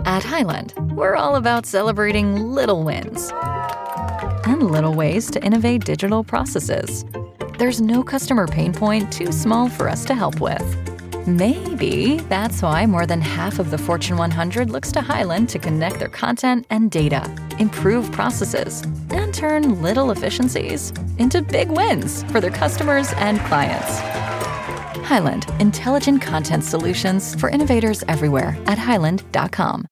At Highland, we're all about celebrating little wins and little ways to innovate digital processes. There's no customer pain point too small for us to help with. Maybe that's why more than half of the Fortune 100 looks to Highland to connect their content and data, improve processes, and turn little efficiencies into big wins for their customers and clients. Highland, intelligent content solutions for innovators everywhere at highland.com.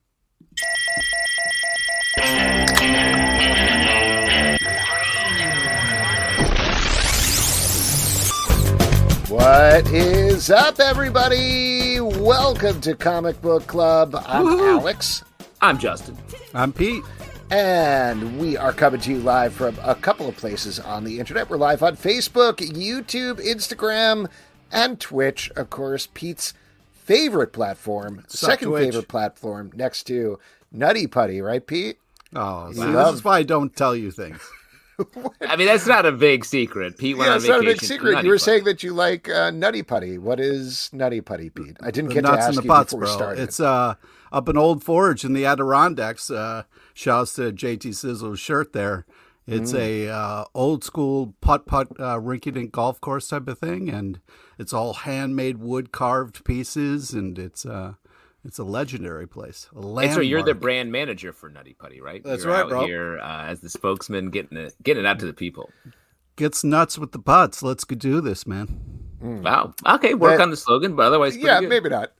What is up, everybody? Welcome to Comic Book Club. I'm Alex. I'm Justin. I'm Pete. And we are coming to you live from a couple of places on the internet. We're live on Facebook, YouTube, Instagram, and Twitch. Of course, Pete's favorite platform, second favorite platform next to Nutty Putty, right, Pete? Oh, see, this is why I don't tell you things. I mean, that's not a big secret. Pete went on vacation. It's not a big secret. You were saying that you like Nutty Putty. What is Nutty Putty, Pete? I didn't get to ask you before we started. It's up an old forge in the Adirondacks. Shouts to JT Sizzle's shirt there. It's a old school putt-putt rinky-dink golf course type of thing, and it's all handmade wood carved pieces, and it's a legendary place. And so you're the brand manager for Nutty Putty, right? That's you're right, out bro. Here as the spokesman, getting it out to the people. Gets nuts with the putts. Let's go do this, man. Wow. Okay, work on the slogan, but otherwise, yeah, good. Maybe not.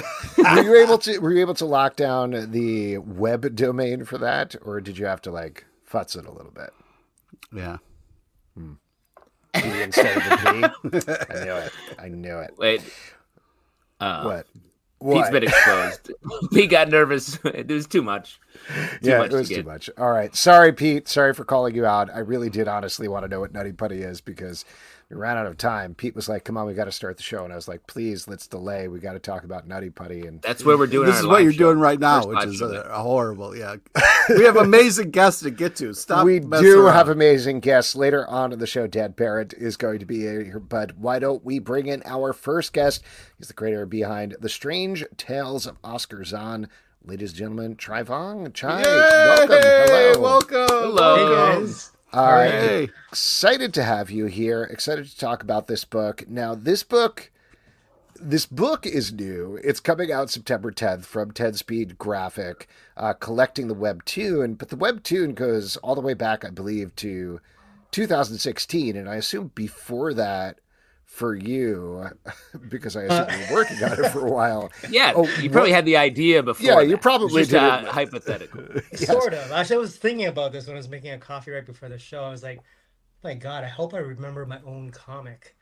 Were you able to lock down the web domain for that, or did you have to like futz it a little bit? Yeah. P instead of the P. I knew it. Wait. What? Pete's been exposed. Pete got nervous. It was too much. It was too much. All right. Sorry, Pete. Sorry for calling you out. I really did honestly want to know what Nutty Putty is because we ran out of time. Pete was like, come on, we got to start the show. And I was like, please, let's delay. We got to talk about Nutty Putty. And that's where we're doing This is what you're doing right now, which is horrible. Yeah. We have amazing guests to get to. Stop. We do have amazing guests. Later on in the show, Dad Barrett is going to be here. But why don't we bring in our first guest? He's the creator behind The Strange Tales of Oscar Zahn. Ladies and gentlemen, Chai Vong. Chai, welcome. Hello. Welcome. Hello. Hey, guys. All right. Hey. Excited to have you here. Excited to talk about this book. Now, this book is new. It's coming out September 10th from 10 Speed Graphic, collecting the webtoon. But the webtoon goes all the way back, I believe, to 2016. And I assume before that, for you, because I assume you were working on it for a while. Yeah, you probably had the idea before. Yeah, you probably just did it. Hypothetical. Yes. Sort of. Actually, I was thinking about this when I was making a coffee right before the show. I was like, my God, I hope I remember my own comic.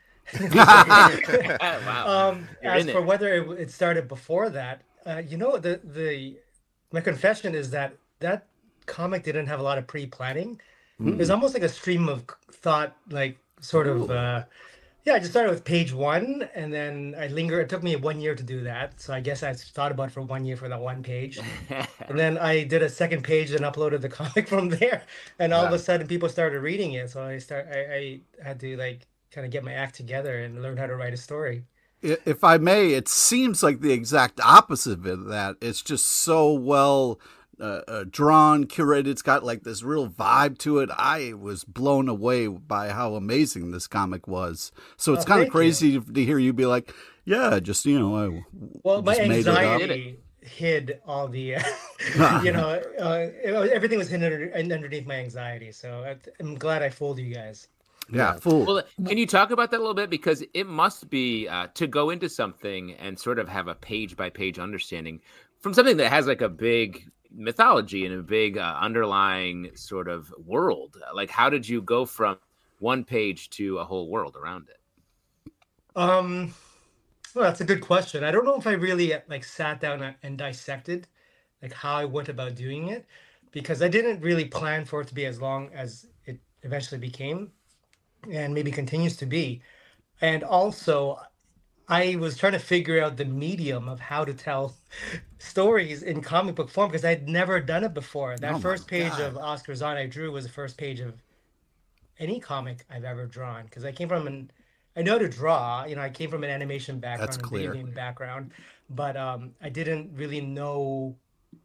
Wow. As for whether it started before that, my confession is that comic didn't have a lot of pre-planning. It was almost like a stream of thought, like sort of... I just started with page 1, and then I lingered. It took me 1 year to do that, so I guess I thought about it for 1 year for that one page. And then I did a second page and uploaded the comic from there, and all of a sudden people started reading it. So I had to like kind of get my act together and learn how to write a story. If I may, it seems like the exact opposite of that. It's just so well drawn, curated. It's got like this real vibe to it. I was blown away by how amazing this comic was. So it's kind of crazy to hear you be like, yeah, just, my anxiety hid all the, everything was hidden underneath my anxiety. So I'm glad I fooled you guys. Yeah, fool. Well, can you talk about that a little bit? Because it must be to go into something and sort of have a page by page understanding from something that has like a big mythology and a big underlying sort of world. Like, how did you go from one page to a whole world around it? Well, that's a good question. I don't know if I really like sat down and dissected like how I went about doing it, because I didn't really plan for it to be as long as it eventually became and maybe continues to be. And also, I was trying to figure out the medium of how to tell stories in comic book form because I'd never done it before. That first page of Oscar Zahn I drew was the first page of any comic I've ever drawn, because I came from I know to draw. I came from an animation background, That's a clear. video game background, but I didn't really know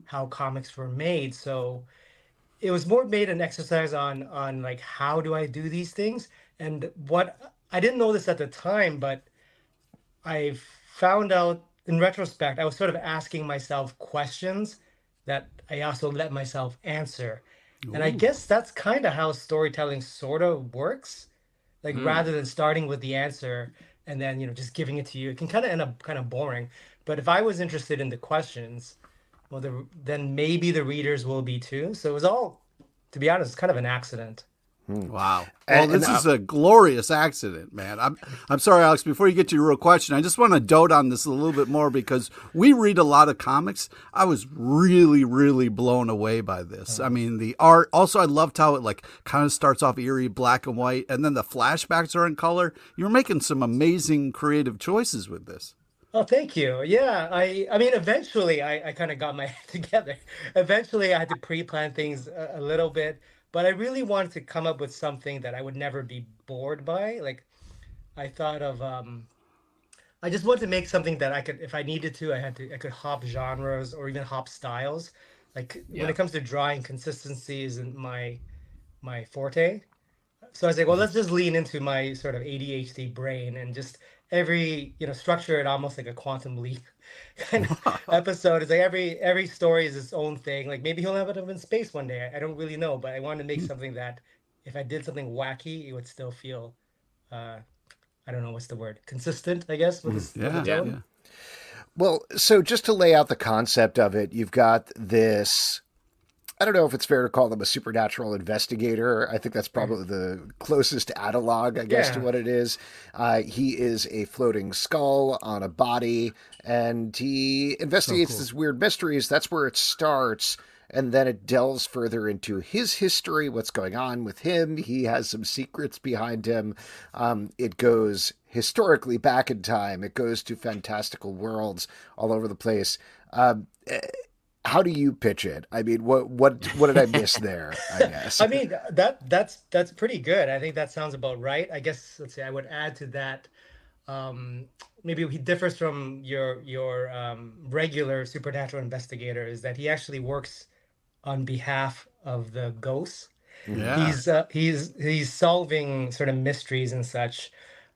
how comics were made. So it was more made an exercise on like how do I do these things, and what I didn't know this at the time, but I found out in retrospect, I was sort of asking myself questions that I also let myself answer. And I Ooh. guess that's kind of how storytelling sort of works. Like Mm. rather than starting with the answer and then, just giving it to you, it can kind of end up kind of boring. But if I was interested in the questions, well, then maybe the readers will be too. So it was all, to be honest, kind of an accident. Wow. Well, And this is a glorious accident, man. I'm sorry, Alex. Before you get to your real question, I just want to dote on this a little bit more because we read a lot of comics. I was really, really blown away by this. I mean, the art. Also, I loved how it like kind of starts off eerie, black and white, and then the flashbacks are in color. You're making some amazing creative choices with this. Oh, thank you. Yeah, I mean, eventually I kind of got my head together. Eventually, I had to pre-plan things a little bit, but I really wanted to come up with something that I would never be bored by. Like I thought of, I just wanted to make something that I could, if I needed to, I could hop genres or even hop styles. Like when Yeah. it comes to drawing, consistency isn't my forte. So I was like, well, let's just lean into my sort of ADHD brain and just structure it almost like a quantum leap kind of episode. It's like every story is its own thing. Like maybe he'll have it up in space one day. I don't really know, but I wanted to make something that if I did something wacky, it would still feel uh I don't know what's the word, consistent, I guess, with the Yeah. Yeah. tone. well, so just to lay out the concept of it, you've got this. I don't know if it's fair to call them a supernatural investigator. I think that's probably the closest analog, I guess, to Yeah. what it is. He is a floating skull on a body, and he So investigates cool. these weird mysteries. That's where it starts. And then it delves further into his history, what's going on with him. He has some secrets behind him. It goes historically back in time. It goes to fantastical worlds all over the place. Um, how do you pitch it? I mean, what did I miss there? I guess. I mean that's pretty good. I think that sounds about right. I guess let's say I would add to that. Maybe he differs from your regular supernatural investigator is that he actually works on behalf of the ghosts. Yeah. He's solving sort of mysteries and such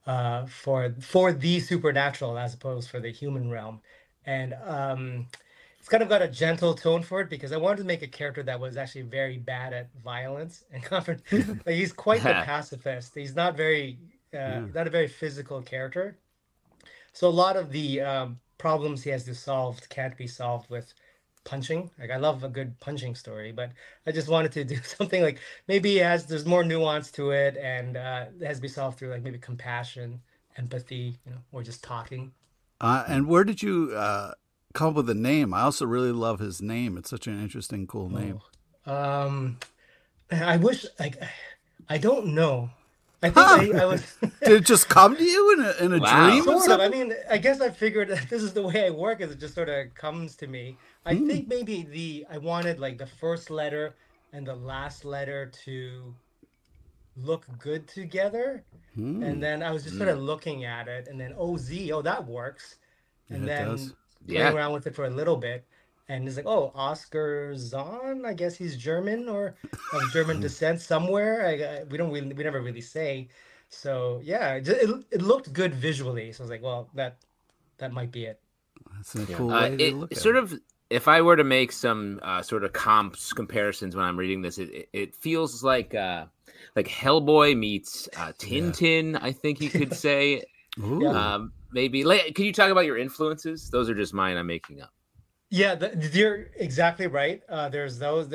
for the supernatural as opposed for the human realm, and it's kind of got a gentle tone for it because I wanted to make a character that was actually very bad at violence and confront. Like he's quite the pacifist. He's not very Yeah. not a very physical character. So a lot of the problems he has to solve can't be solved with punching. Like I love a good punching story, but I just wanted to do something like maybe there's more nuance to it, and it has to be solved through like maybe compassion, empathy, or just talking. And where did you come up with the name? I also really love his name. It's such an interesting, cool name. Um, I wish like I don't know. I think Huh. I was Did it just come to you in a Wow. dream or sort of. I something? mean, I guess I figured that this is the way I work, is it just sort of comes to me. I think maybe I wanted like the first letter and the last letter to look good together. And then I was just sort of looking at it, and then OZ, oh, that works. And Yeah, it then does. playing Yeah. around with it for a little bit. And it's like, oh, Oscar Zahn, I guess he's German or of German descent somewhere. We never really say. So yeah, it looked good visually. So I was like, well, that might be it. That's a cool way to look It at sort it. of, if I were to make some sort of comparisons when I'm reading this, it feels like Hellboy meets Tintin. I think you could say. Ooh. Maybe. Can you talk about your influences? Those are just mine. I'm making up. Yeah, you're exactly right. There's those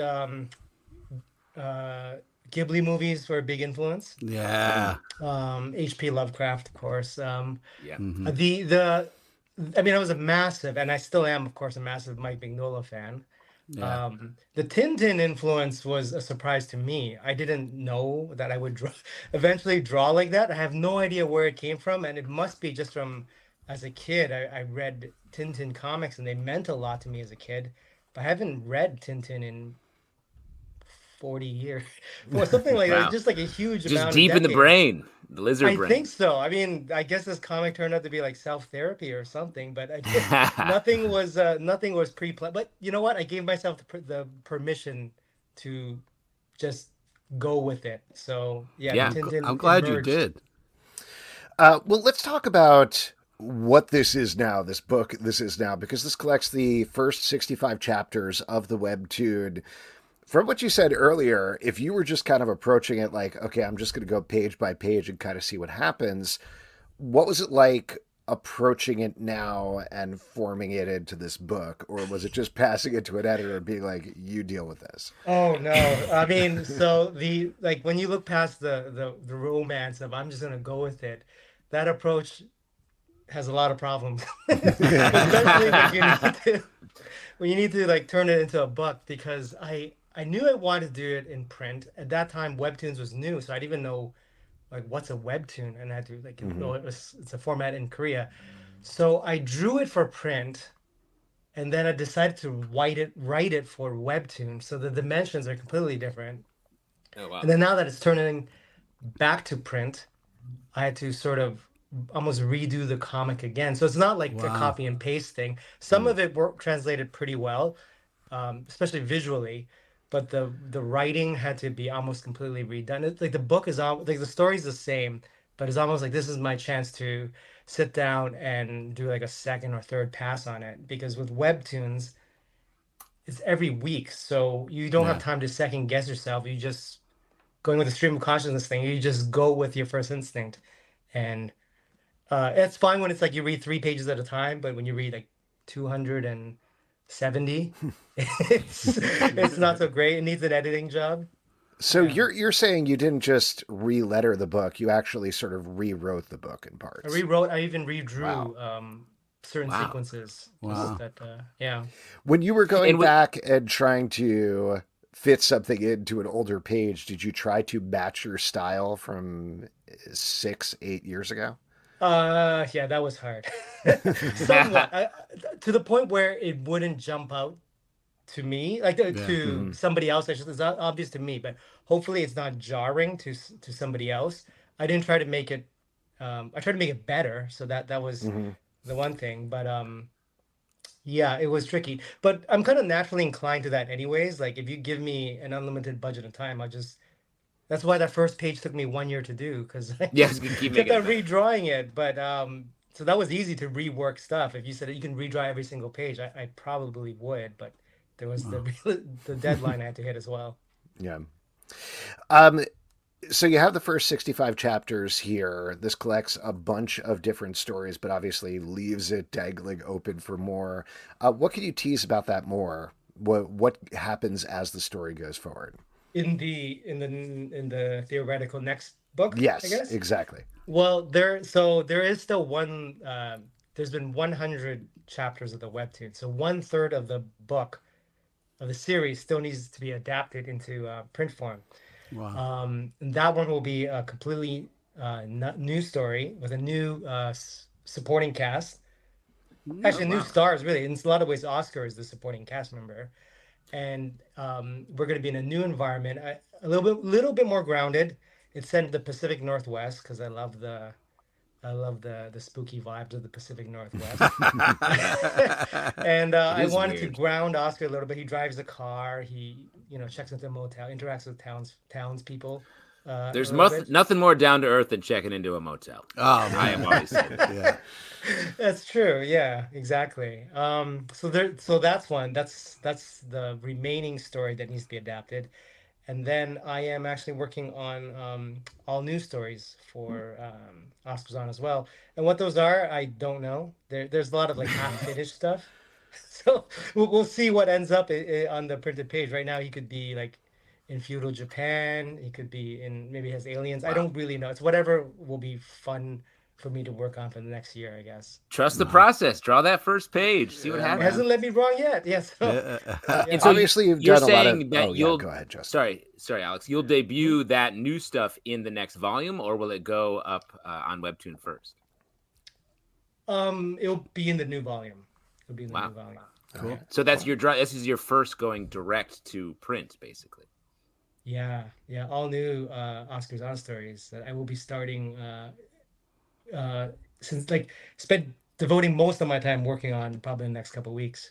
Ghibli movies were a big influence. Yeah. H.P. Lovecraft, of course. Yeah. The I mean, I was a massive, and I still am, of course, a massive Mike Mignola fan. Yeah. The Tintin influence was a surprise to me. I didn't know that I would eventually draw like that. I have no idea where it came from, and it must be just from as a kid. I read Tintin comics, and they meant a lot to me as a kid. But I haven't read Tintin in 40 years or something like Wow. that. Just like a huge Just amount deep of in the decades. brain, the lizard I brain. think so. I mean, I guess this comic turned out to be like self-therapy or something, but nothing was pre-planned. But you know what? I gave myself the permission to just go with it. So yeah, Yeah. Tintin I'm glad you emerged. did. Well, let's talk about what this is now, this book this is now, because this collects the first 65 chapters of the webtoon. From what you said earlier, if you were just kind of approaching it like, okay, I'm just going to go page by page and kind of see what happens, what was it like approaching it now and forming it into this book? Or was it just passing it to an editor and being like, you deal with this? Oh no. I mean, so the like when you look past the romance of I'm just gonna go with it, that approach has a lot of problems. Especially when you need to like turn it into a book because I knew I wanted to do it in print. At that time, Webtoons was new, so I didn't even know like what's a Webtoon, and I had to like know it's a format in Korea. So I drew it for print, and then I decided to write it for Webtoon. So the dimensions are completely different. Oh, wow. And then now that it's turning back to print, I had to sort of almost redo the comic again. So it's not like a Wow. copy and paste thing. Some of it were translated pretty well, especially visually, but the writing had to be almost completely redone. It's like the book is all like the story's the same, but it's almost like this is my chance to sit down and do like a second or third pass on it. Because with webtoons, it's every week, so you don't have Yeah. time to second guess yourself. You just going with the stream of consciousness thing. You just go with your first instinct, and it's fine when it's like you read 3 pages at a time, but when you read like 270, it's not so great. It needs an editing job. So Yeah. you're saying you didn't just re-letter the book, you actually sort of rewrote the book in I parts. rewrote. I even redrew Wow. certain Wow. sequences. Wow. Just that, yeah. When you were going And with- back and trying to fit something into an older page, did you try to match your style from 6, 8 years ago? Yeah, that was hard. Somewhat. To the point where it wouldn't jump out to me, like Yeah. to somebody else. It's not obvious to me, but hopefully it's not jarring to somebody else. I didn't try to make it. I tried to make it better, so that was the one thing. But yeah, it was tricky. But I'm kind of naturally inclined to that, anyways. Like if you give me an unlimited budget of time, I'll just. That's why that first page took me 1 year to do because I Yes, you keep kept making on it better. redrawing it. But so that was easy to rework stuff. If you said that you can redraw every single page, I probably would. But there was the deadline I had to hit as well. Yeah. So you have the first 65 chapters here. This collects a bunch of different stories, but obviously leaves it dangling open for more. What can you tease about that more? What happens as the story goes forward? In the theoretical next book, I Yes, guess. exactly. Well, there is still one. There's been 100 chapters of the webtoon, so 1/3 of the book of the series still needs to be adapted into print form. Wow. And that one will be a completely new story with a new supporting cast. Actually, new stars, really. In a lot of ways, Oscar is the supporting cast member, and we're going to be in a new environment, a little bit more grounded. It's set in the Pacific Northwest because I love the spooky vibes of the Pacific Northwest. And I is wanted to weird. ground Oscar a little bit. He drives a car. He checks into a motel, interacts with townspeople. There's a little bit. nothing more down to earth than checking into a motel. Oh, I am always saying. yeah. That's true. Yeah, exactly. So that's one. That's the remaining story that needs to be adapted. And then I am actually working on all new stories for Oscar's on as well. And what those are, I don't know. There's a lot of like half-finished stuff. So we'll see what ends up on the printed page. Right now, he could be like in feudal Japan. He could be in maybe he has aliens. I don't really know. It's whatever will be fun for me to work on for the next year, I guess. Trust the process. Draw that first page. See what It happens. hasn't let me wrong yet. Yes. And so Obviously, you've you're done a lot of. saying that Oh, yeah, you'll go ahead, Justin. sorry, Alex. You'll debut that new stuff in the next volume, or will it go up on Webtoon first? It'll be in the new volume. It'll be in the Wow. new volume. Cool. So that's your this is your first going direct to print, basically. Yeah, all new Oscars on stories that I will be starting uh since like spent devoting most of my time working on probably in the next couple of weeks.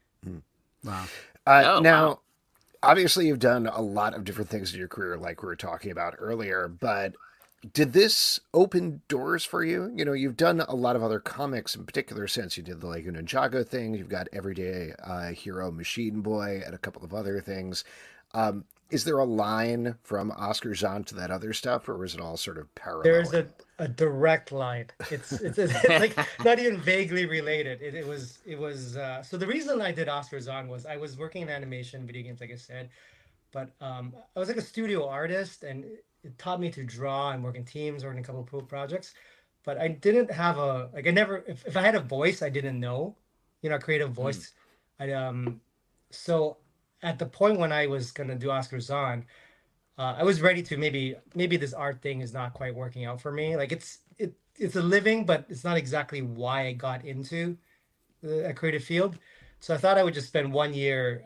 Wow. Oh, wow. Now, obviously, you've done a lot of different things in your career, like we were talking about earlier, but did this open doors for you? You know, you've done a lot of other comics in particular since you did the Lego Ninjago thing. You've got Everyday Hero Machine Boy and a couple of other things. Is there a line from Oscar Zahn to that other stuff, or is it all sort of There's paralleling? a direct line. It's like not even vaguely related. It was so the reason I did Oscars on was I was working in animation, video games, like I said, but I was like a studio artist, and it taught me to draw and work in teams, work in a couple of projects. But I didn't have a like I never if I had a voice, I didn't know, a creative Mm. voice. I so at the point when I was gonna do Oscars on. I was ready to maybe this art thing is not quite working out for me. Like it's a living, but it's not exactly why I got into a creative field. So I thought I would just spend 1 year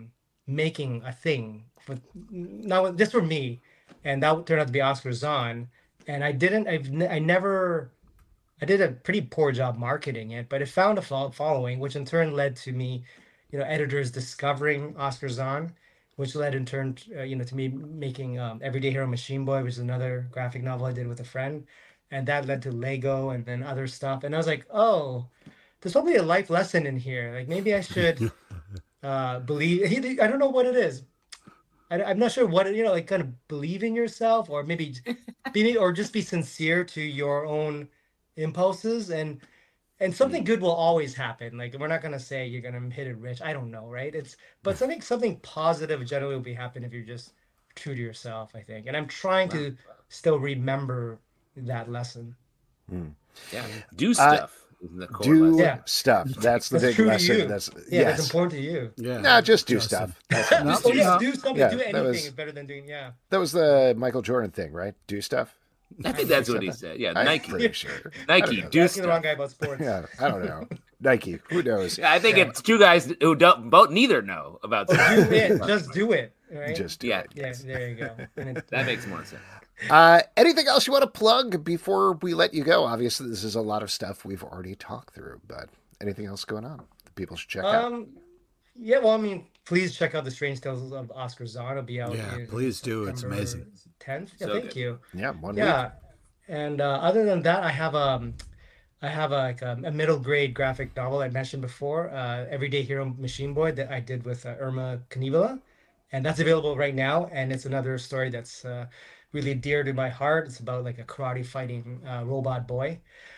making a thing for not just for me, and that would turn out to be Oscar Zahn. And I didn't. I never. I did a pretty poor job marketing it, but it found a following, which in turn led to me, editors discovering Oscar Zahn, which led in turn, to me making Everyday Hero Machine Boy, which is another graphic novel I did with a friend, and that led to Lego and then other stuff. And I was like, oh, there's probably a life lesson in here. Like maybe I should believe. I don't know what it is. I'm not sure what like kind of believe in yourself, or maybe or just be sincere to your own impulses, and something Mm. good will always happen. Like we're not gonna say you're gonna hit it rich. I don't know, right? But something positive generally will be happen if you're just true to yourself, I think. And I'm trying Wow. to still remember that lesson. Hmm. Yeah. Do Uh, stuff is the core do lesson. Yeah, stuff. That's the that's big true to lesson. you. That's Yeah, that's yes. important to you. Yeah. No, just do Justin. stuff. That's No, Just Oh do yeah, no. do something. yeah. Do That anything was is better than doing. Yeah, that was the Michael Jordan thing, right? Do stuff. I think I'm that's pretty what he said. Yeah, I'm Nike. pretty sure. I don't Nike, know. do you're asking the wrong stuff. guy about sports. Yeah, I don't know. Nike. Who knows? Yeah, I think Yeah. it's two guys who don't both neither know about Do stuff. it. Just do it. Right? Just do Yeah. it. Yeah. There you go. And That makes more sense. Anything else you want to plug before we let you go? Obviously, this is a lot of stuff we've already talked through, but anything else going on that people should check out? Yeah, well, I mean, please check out The Strange Tales of Oscar Zahn. It'll be out Yeah, in please do. It's September amazing. 10th. Yeah, So thank good. you. Yeah, 1 week. Yeah, and other than that, I have like a middle grade graphic novel I mentioned before, Everyday Hero Machine Boy, that I did with Irma Kanivala, and that's available right now. And it's another story that's really dear to my heart. It's about like a karate fighting robot boy.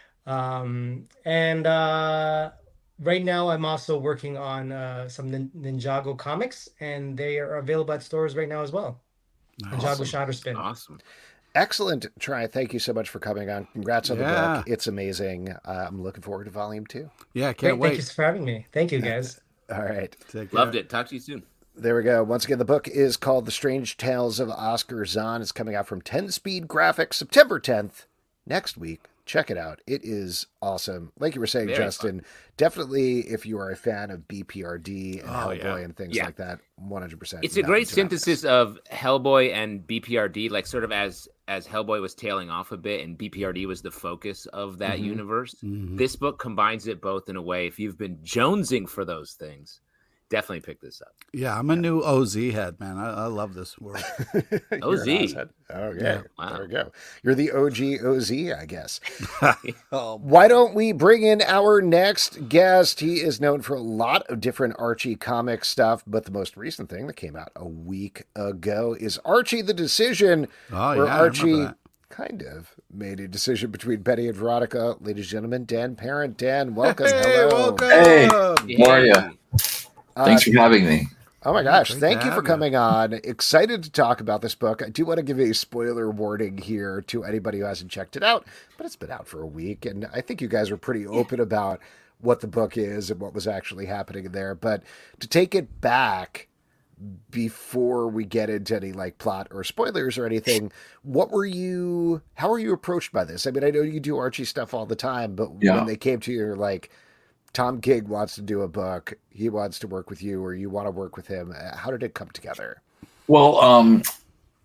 And right now, I'm also working on some Ninjago comics, and they are available at stores right now as well. Ninjago Awesome. Shatterspin. Awesome. Excellent, Try. Thank you so much for coming on. Congrats on the Yeah. book. It's amazing. I'm looking forward to volume 2. Yeah, Great, can't thank you wait. for having me. Thank you, guys. All right. Take care. Loved it. Talk to you soon. There we go. Once again, the book is called The Strange Tales of Oscar Zahn. It's coming out from 10 Speed Graphics September 10th, next week. Check it out. It is awesome. Like you were saying, Very Justin, definitely if you are a fan of BPRD and Hellboy yeah. and things Yeah. like that, 100%. It's a that great one's an obvious. synthesis of Hellboy and BPRD, like sort of as Hellboy was tailing off a bit and BPRD was the focus of that Mhm. universe. Mhm. This book combines it both in a way. If you've been jonesing for those things, definitely pick this up. Yeah, I'm a new OZ head, man. I love this world. You're an OZ. Ozhead. Okay, Yeah. Wow. there we go. You're the OG OZ, I guess. Oh, Why don't we bring in our next guest? He is known for a lot of different Archie comic stuff, but the most recent thing that came out a week ago is Archie the Decision, oh where yeah, I remember Archie that. kind of made a decision between Betty and Veronica. Ladies and gentlemen, Dan Parent. Dan, welcome. Hey, Hello. welcome. Hey. How are ya? Uh, Thanks for having me. Oh my gosh, Great thank to you for have you. coming on. Excited to talk about this book. I do want to give a spoiler warning here to anybody who hasn't checked it out, but it's been out for a week, and I think you guys were pretty open about what the book is and what was actually happening there. But to take it back before we get into any like plot or spoilers or anything, how were you approached by this? I mean, I know you do Archie stuff all the time, but Yeah. when they came to you, you're like, Tom King wants to do a book. He wants to work with you, or you want to work with him. How did it come together? Well,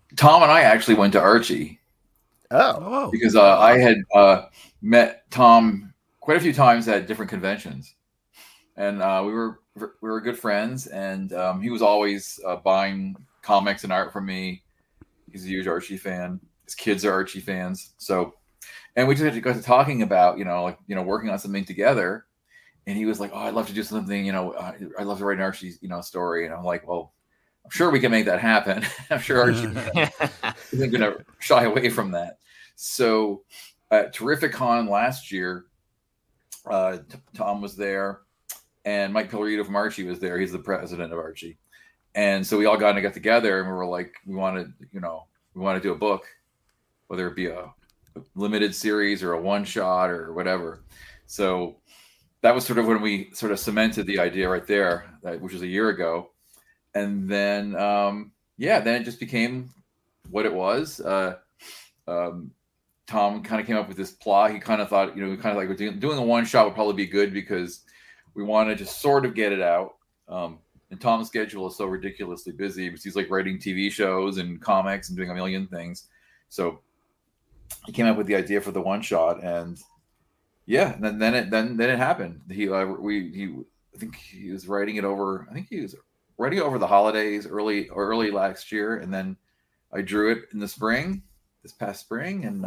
Tom and I actually went to Archie. Oh. Because I had met Tom quite a few times at different conventions, and we were good friends. And he was always buying comics and art from me. He's a huge Archie fan. His kids are Archie fans. So, and we just got to talking about working on something together. And he was like, "Oh, I'd love to do something. I'd love to write an Archie story." And I'm like, "Well, I'm sure we can make that happen." I'm sure Archie isn't going to shy away from that. So at Terrificon last year, Tom was there, and Mike Pillarito from Archie was there. He's the president of Archie. And so we all got together, and we were like, we want to do a book, whether it be a limited series or a one shot or whatever. So that was sort of when we sort of cemented the idea right there, which was a year ago. And then, then it just became what it was. Tom kind of came up with this plot. He kind of thought, doing a one shot would probably be good because we wanted to sort of get it out. And Tom's schedule is so ridiculously busy because he's like writing TV shows and comics and doing a million things. So he came up with the idea for the one shot, and then it happened. I think he was writing it over. I think he was writing it over the holidays, early last year, and then I drew it in the spring. This past spring, and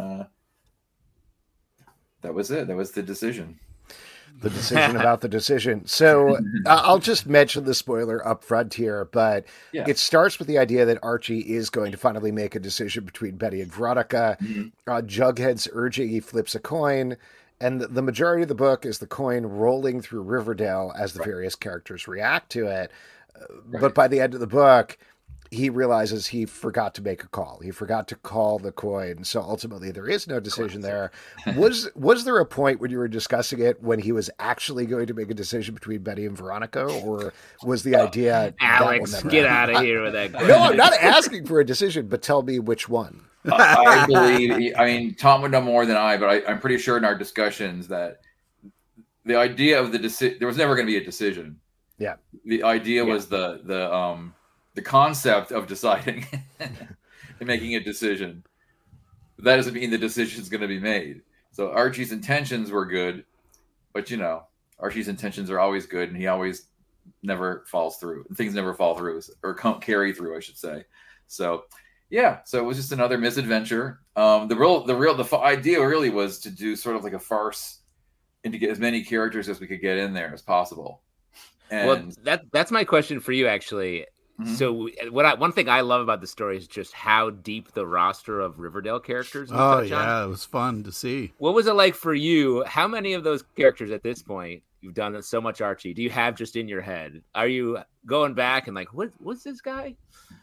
that was it. That was the decision. The decision about the decision. So I'll just mention the spoiler up front here, but it starts with the idea that Archie is going to finally make a decision between Betty and Veronica. Jughead's urging, he flips a coin, and the majority of the book is the coin rolling through Riverdale as the various characters react to it. But by the end of the book, he realizes he forgot to make a call. He forgot to call the coin. So ultimately there is no decision there. Was there a point when you were discussing it when he was actually going to make a decision between Betty and Veronica, or was the idea Alex, get out of here with that coin? No, I'm not asking for a decision, but tell me which one. I believe, Tom would know more than I, but I'm pretty sure in our discussions that the idea of the decision, there was never going to be a decision. Yeah. The idea was the concept of deciding and making a decision. That doesn't mean the decision is going to be made. So Archie's intentions were good, but Archie's intentions are always good, and he always never falls through. Things never fall through, or carry through, I should say. So so it was just another misadventure. The idea really was to do sort of like a farce and to get as many characters as we could get in there as possible. And that's my question for you, actually. Mm-hmm. So one thing I love about the story is just how deep the roster of Riverdale characters. It was fun to see. What was it like for you? How many of those characters at this point, you've done so much Archie, do you have just in your head? Are you going back and like, what's this guy?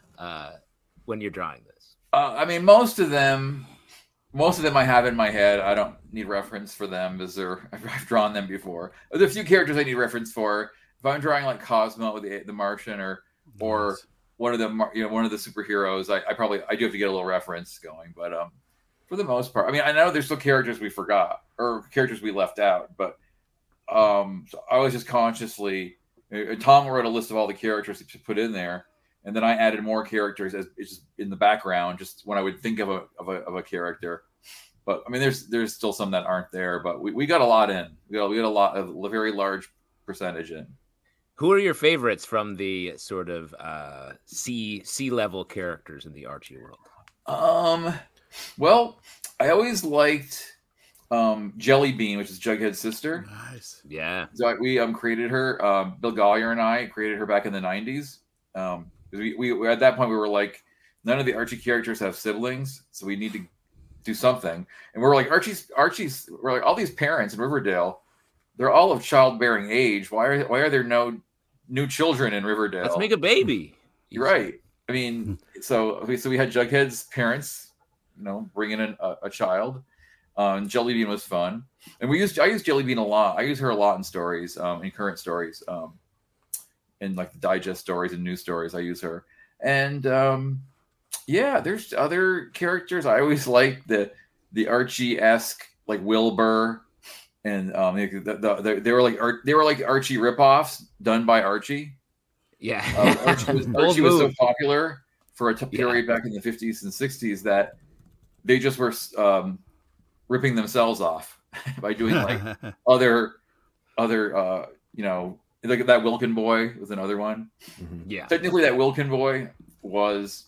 When you're drawing this, most of them I have in my head. I don't need reference for them because I've drawn them before. There's a few characters I need reference for. If I'm drawing like Cosmo with the Martian or one of the superheroes, I do have to get a little reference going, but for the most part, I know there's still characters we forgot or characters we left out, but so I was just consciously. Tom wrote a list of all the characters to put in there, and then I added more characters as just in the background, just when I would think of a character. But there's still some that aren't there, but we got a lot in. We got a very large percentage in. Who are your favorites from the sort of C level characters in the Archie world? Well, I always liked Jelly Bean, which is Jughead's sister. Nice. Yeah. So we created her. Bill Gollier and I created her back in the 90s. We at that point we were like, none of the Archie characters have siblings, so we need to do something. And we're like, we're like, all these parents in Riverdale, they're all of childbearing age. Why are there no new children in Riverdale? Let's make a baby. You're right. So we had Jughead's parents, bring in a child. Jelly Bean was fun, and I used Jelly Bean a lot. I use her a lot in stories, in current stories, in like the digest stories and news stories. I use her, and there's other characters. I always like the Archie-esque, like Wilbur. And they were like Archie ripoffs done by Archie. Yeah, Archie was so popular for a period back in the 50s and 60s that they just were ripping themselves off by doing like other like that Wilkin Boy was another one. Yeah, technically that Wilkin Boy was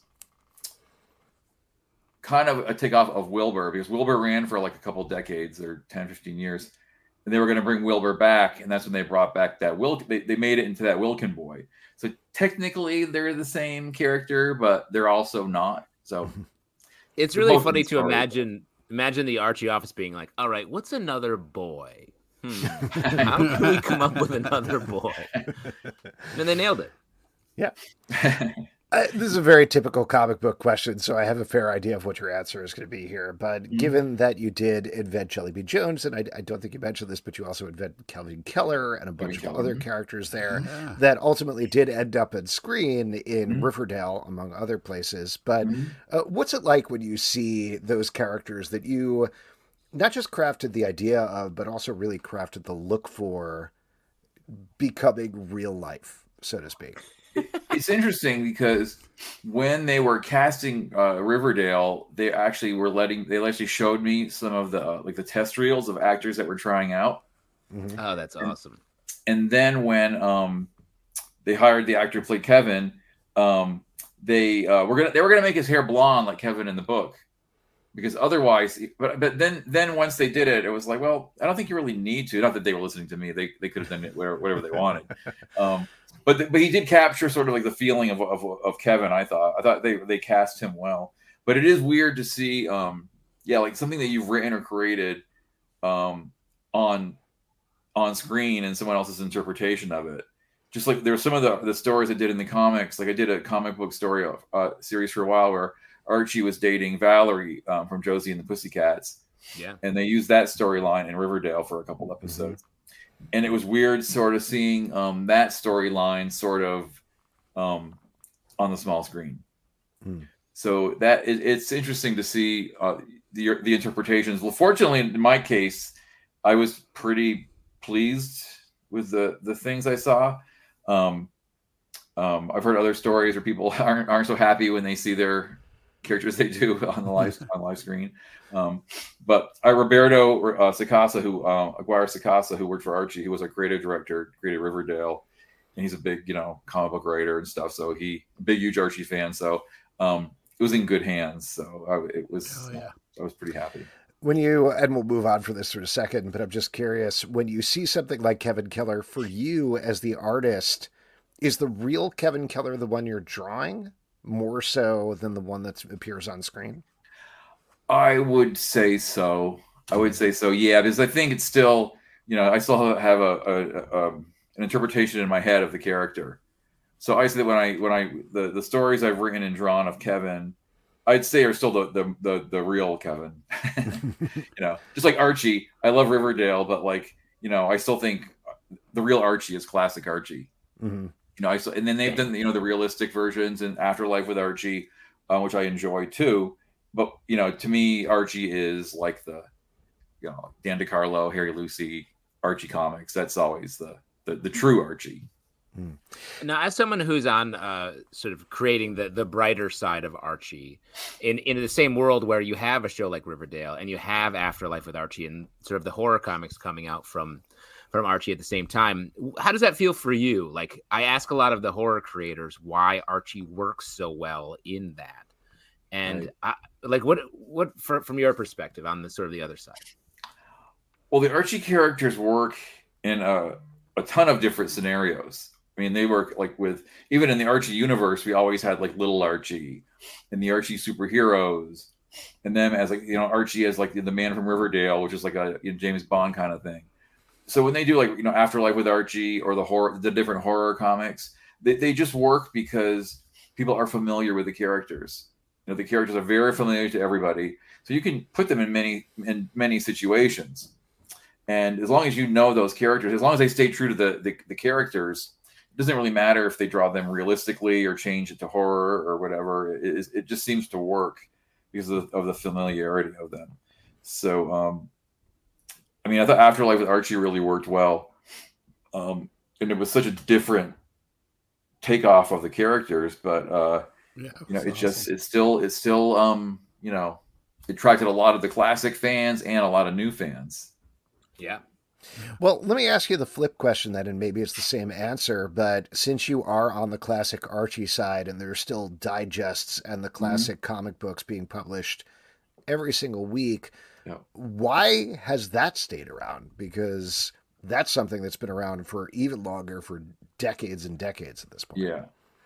kind of a takeoff of Wilbur, because Wilbur ran for like a couple decades or 10, 15 years, and they were going to bring Wilbur back, and that's when they brought back that they made it into that Wilkin Boy. So technically they're the same character, but they're also not. So it's really funny to imagine the Archie office being like, all right, what's another boy? How can we come up with another boy? And they nailed it. Yeah. This is a very typical comic book question, so I have a fair idea of what your answer is going to be here. But given that you did invent Jelly Bean Jones, and I don't think you mentioned this, but you also invented Kevin Keller and a bunch of other characters there that ultimately did end up on screen in Riverdale, among other places. But what's it like when you see those characters that you not just crafted the idea of, but also really crafted the look for becoming real life, so to speak? It's interesting because when they were casting Riverdale, they actually showed me some of the like the test reels of actors that were trying out. Oh, that's awesome. And then when they hired the actor who played Kevin, they were gonna make his hair blonde like Kevin in the book, because otherwise, but then once they did it, it was like, well, I don't think you really need to. Not that they were listening to me; they could have done it whatever they wanted. But he did capture sort of like the feeling of Kevin. I thought they cast him well. But it is weird to see, like something that you've written or created on screen and someone else's interpretation of it. Just like there were some of the stories I did in the comics. Like I did a comic book story series for a while where Archie was dating Valerie from Josie and the Pussycats. Yeah, and they used that storyline in Riverdale for a couple episodes. And it was weird sort of seeing that storyline sort of on the small screen. So that it's interesting to see the interpretations. Well, fortunately, in my case, I was pretty pleased with the things I saw. I've heard other stories where people aren't so happy when they see their characters they do on the live screen. But Roberto Sacasa, Aguirre Sacasa, who worked for Archie, he was a creative director, created Riverdale, and he's a big, comic book writer and stuff. So big, huge Archie fan. So it was in good hands. So I was pretty happy. And we'll move on for this for a second, but I'm just curious, when you see something like Kevin Keller, for you as the artist, is the real Kevin Keller the one you're drawing more so than the one that appears on screen? I would say so. Yeah, because I think it's still, I still have an interpretation in my head of the character. So I say that the stories I've written and drawn of Kevin, I'd say are still the real Kevin. Just like Archie, I love Riverdale, but I still think the real Archie is classic Archie. And then they've done the realistic versions and Afterlife with Archie, which I enjoy too. But to me, Archie is like the Dan DeCarlo, Harry Lucy, Archie comics. That's always the true Archie. Now, as someone who's on sort of creating the brighter side of Archie, in the same world where you have a show like Riverdale and you have Afterlife with Archie and sort of the horror comics coming out from Archie at the same time, how does that feel for you? Like, I ask a lot of the horror creators why Archie works so well in that, and right. What from your perspective on the sort of the other side? Well, the Archie characters work in a ton of different scenarios. I mean, they work even in the Archie universe, we always had little Archie and the Archie superheroes, and them as Archie as the man from Riverdale, which is like a James Bond kind of thing. So when they do Afterlife with Archie or the different horror comics, they just work because people are familiar with the characters. The characters are very familiar to everybody, so you can put them in many situations. And as long as you know those characters, as long as they stay true to the characters, it doesn't really matter if they draw them realistically or change it to horror or whatever. It just seems to work because of the familiarity of them. So, I thought Afterlife with Archie really worked well. And it was such a different takeoff of the characters, but Yeah, You know, it's it's just awesome. it's still you know, it attracted a lot of the classic fans and a lot of new fans. Yeah. Well, let me ask you the flip question then, and maybe it's the same answer. But since you are on the classic Archie side and there's still digests and the classic comic books being published every single week, Yeah. why has that stayed around? Because that's something that's been around for even longer, for decades and decades at this point. Yeah.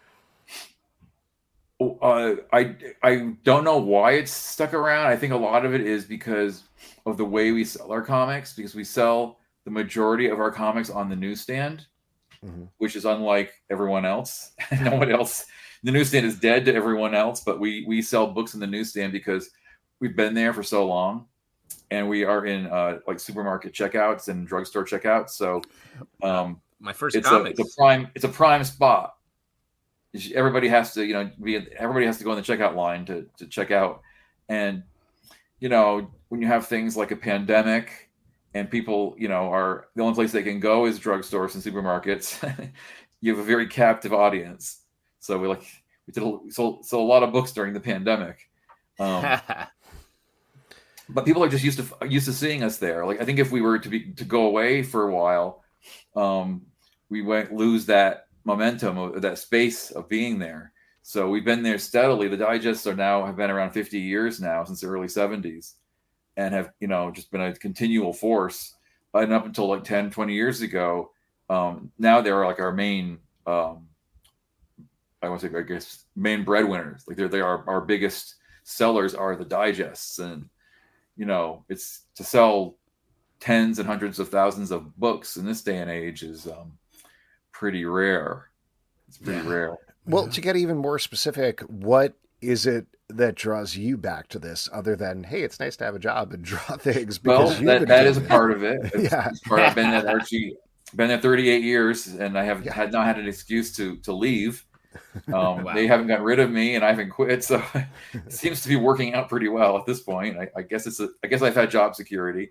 I don't know why it's stuck around. I think a lot of it is because of the way we sell our comics, because we sell the majority of our comics on the newsstand, which is unlike everyone else. No one else. The newsstand is dead to everyone else, but we sell books in the newsstand because we've been there for so long, and we are in like supermarket checkouts and drugstore checkouts. So My first it's comics. it's a prime spot. Everybody has to, everybody has to go in the checkout line to check out. And, when you have things like a pandemic and people, are the only place they can go is drugstores and supermarkets, you have a very captive audience. So we sold a lot of books during the pandemic. But people are just used to seeing us there. Like, I think if we were to go away for a while, we might lose that momentum of that space of being there. So we've been there steadily. The digests have been around 50 years now, since the early 70s, and have just been a continual force. And up until like 10, 20 years ago, now they're like our main main breadwinners. Like they are our biggest sellers are the digests. And it's to sell tens and hundreds of thousands of books in this day and age is pretty rare. It's pretty rare. Well, to get even more specific, what is it that draws you back to this, other than, hey, it's nice to have a job and draw things? Well, that is a part of it. Yeah. I've been at Archie, been there 38 years, and I have had not had an excuse to leave. Wow. They haven't gotten rid of me, and I haven't quit, so it seems to be working out pretty well at this point. I guess I've had job security.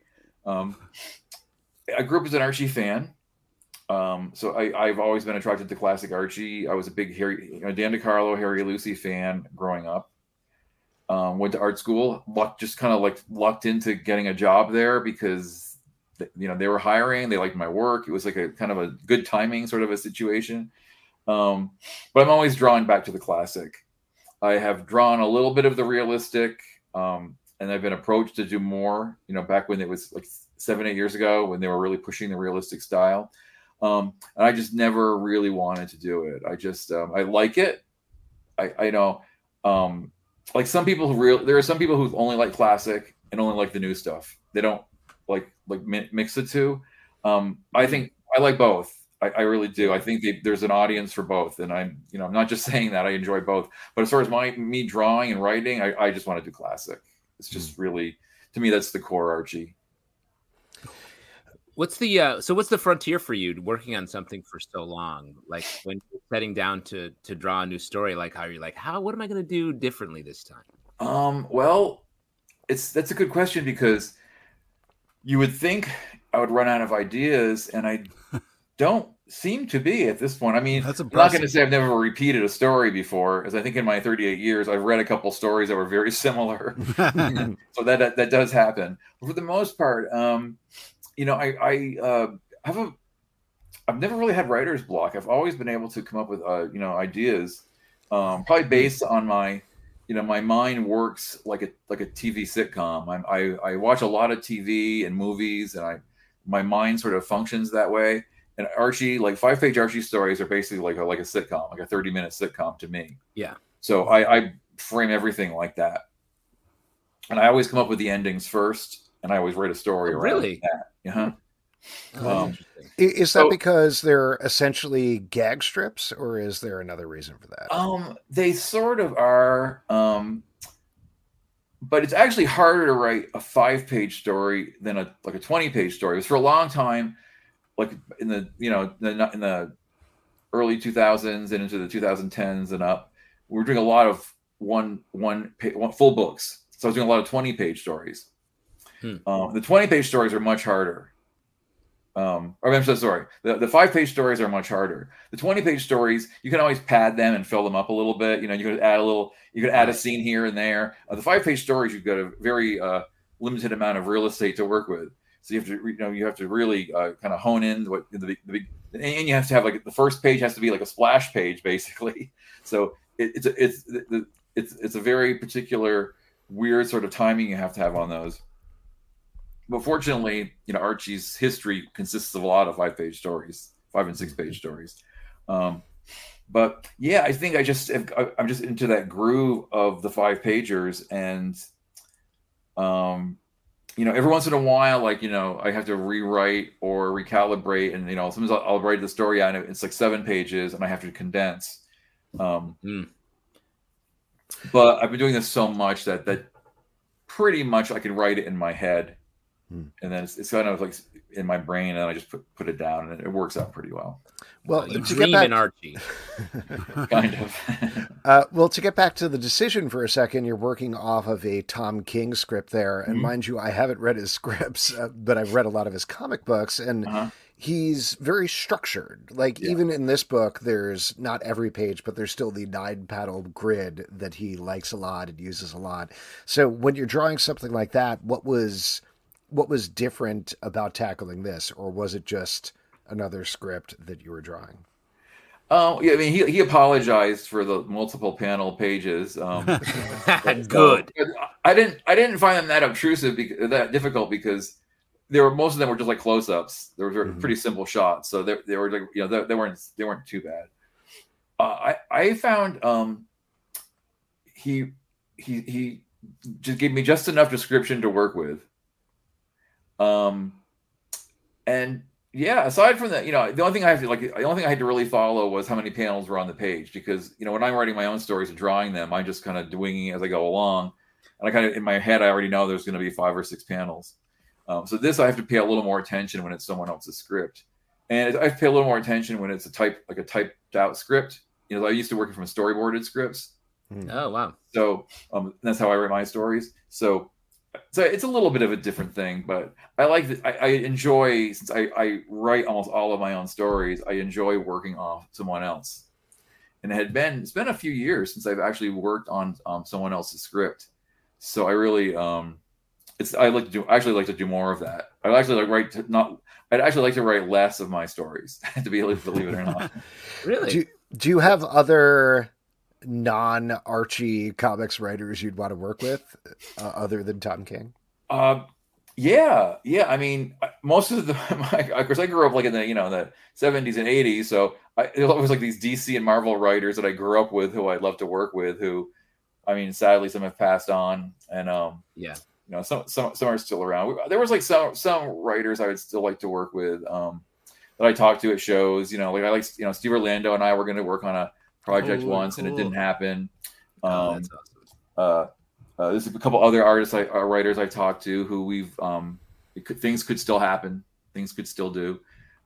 I grew up as an Archie fan. So I've always been attracted to classic Archie. I was a big Dan DeCarlo, Harry Lucy fan growing up. Went to art school, lucked into getting a job there because they were hiring. They liked my work. It was like a kind of a good timing sort of a situation. But I'm always drawn back to the classic. I have drawn a little bit of the realistic, and I've been approached to do more. Back when it was like 7-8 years ago, when they were really pushing the realistic style. And I just never really wanted to do it. I just, I like it. I know, like some people there are some people who only like classic and only like the new stuff. They don't like mix the two. I think I like both. I really do. I think there's an audience for both. And I'm not just saying that. I enjoy both. But as far as me drawing and writing, I just want to do classic. It's just really, to me, that's the core Archie. What's the frontier for you working on something for so long? Like when you're setting down to draw a new story, like what am I going to do differently this time? Well, that's a good question, because you would think I would run out of ideas, and I don't seem to be at this point. I mean, I'm not going to say I've never repeated a story before, as I think in my 38 years, I've read a couple stories that were very similar. So that does happen. But for the most part, I've never really had writer's block. I've always been able to come up with, ideas, probably based on my mind works like a TV sitcom. I watch a lot of TV and movies, and my mind sort of functions that way. And Archie, like 5-page Archie stories are basically like a sitcom, like a 30-minute sitcom to me. Yeah. So I frame everything like that. And I always come up with the endings first, and I always write a story around that. Uh-huh. Is that because they're essentially gag strips, or is there another reason for that? They sort of are, but it's actually harder to write a 5-page story than a 20-page story. It was for a long time, like in the in the early 2000s and into the 2010s and up, we were doing a lot of one full books. So I was doing a lot of 20-page stories. The 20-page stories are much harder. I'm so sorry. The 5-page stories are much harder. The 20-page stories, you can always pad them and fill them up a little bit. You could add a scene here and there. The 5-page stories, you've got a very limited amount of real estate to work with. So you have to really kind of hone in and you have to have like the first page has to be like a splash page basically. So it's a very particular weird sort of timing you have to have on those. But fortunately, Archie's history consists of a lot of 5-page stories, 5 and 6-page stories. But yeah, I think I'm just into that groove of the 5-pagers, and every once in a while, I have to rewrite or recalibrate, and sometimes I'll write the story out, and it's like 7 pages, and I have to condense. But I've been doing this so much that pretty much I can write it in my head. And then it's kind of like in my brain, and I just put it down, and it works out pretty well. Well, you dream in Archie. Kind of. Well, to get back to the decision for a second, you're working off of a Tom King script there. And mind you, I haven't read his scripts, but I've read a lot of his comic books, and he's very structured. Even in this book, there's not every page, but there's still the 9-panel grid that he likes a lot and uses a lot. So when you're drawing something like that, what was different about tackling this, or was it just another script that you were drawing? Oh, yeah. I mean, he apologized for the multiple panel pages. Good. I didn't find them that obtrusive, that difficult, because most of them were just like close-ups. They were pretty simple shots, so they were like they weren't too bad. I found he just gave me just enough description to work with. And yeah, aside from that, the only thing I had to really follow was how many panels were on the page, because, when I'm writing my own stories and drawing them, I'm just kind of winging it as I go along. And I kind of, in my head, I already know there's going to be 5 or 6 panels. So this, I have to pay a little more attention when it's someone else's script. And I have to pay a little more attention when it's a typed out script. I used to working from storyboarded scripts. Oh, wow. So that's how I write my stories. So it's a little bit of a different thing, but I enjoy, since I write almost all of my own stories, I enjoy working off someone else. And it's been a few years since I've actually worked on someone else's script. So I really, I actually like to do more of that. I'd actually like to write less of my stories, to believe it or not. Really? Do you have other non-Archie comics writers you'd want to work with, other than Tom King? Yeah. I mean, most of of course, I grew up like in the the 70s and 80s, so it was like these DC and Marvel writers that I grew up with, who I'd love to work with. Who, I mean, sadly, some have passed on, and some are still around. There was like some writers I would still like to work with, that I talked to at shows. Steve Orlando and I were going to work on a project once, and it didn't happen. That's awesome. There's a couple other writers I've talked to who things could still happen, things could still do.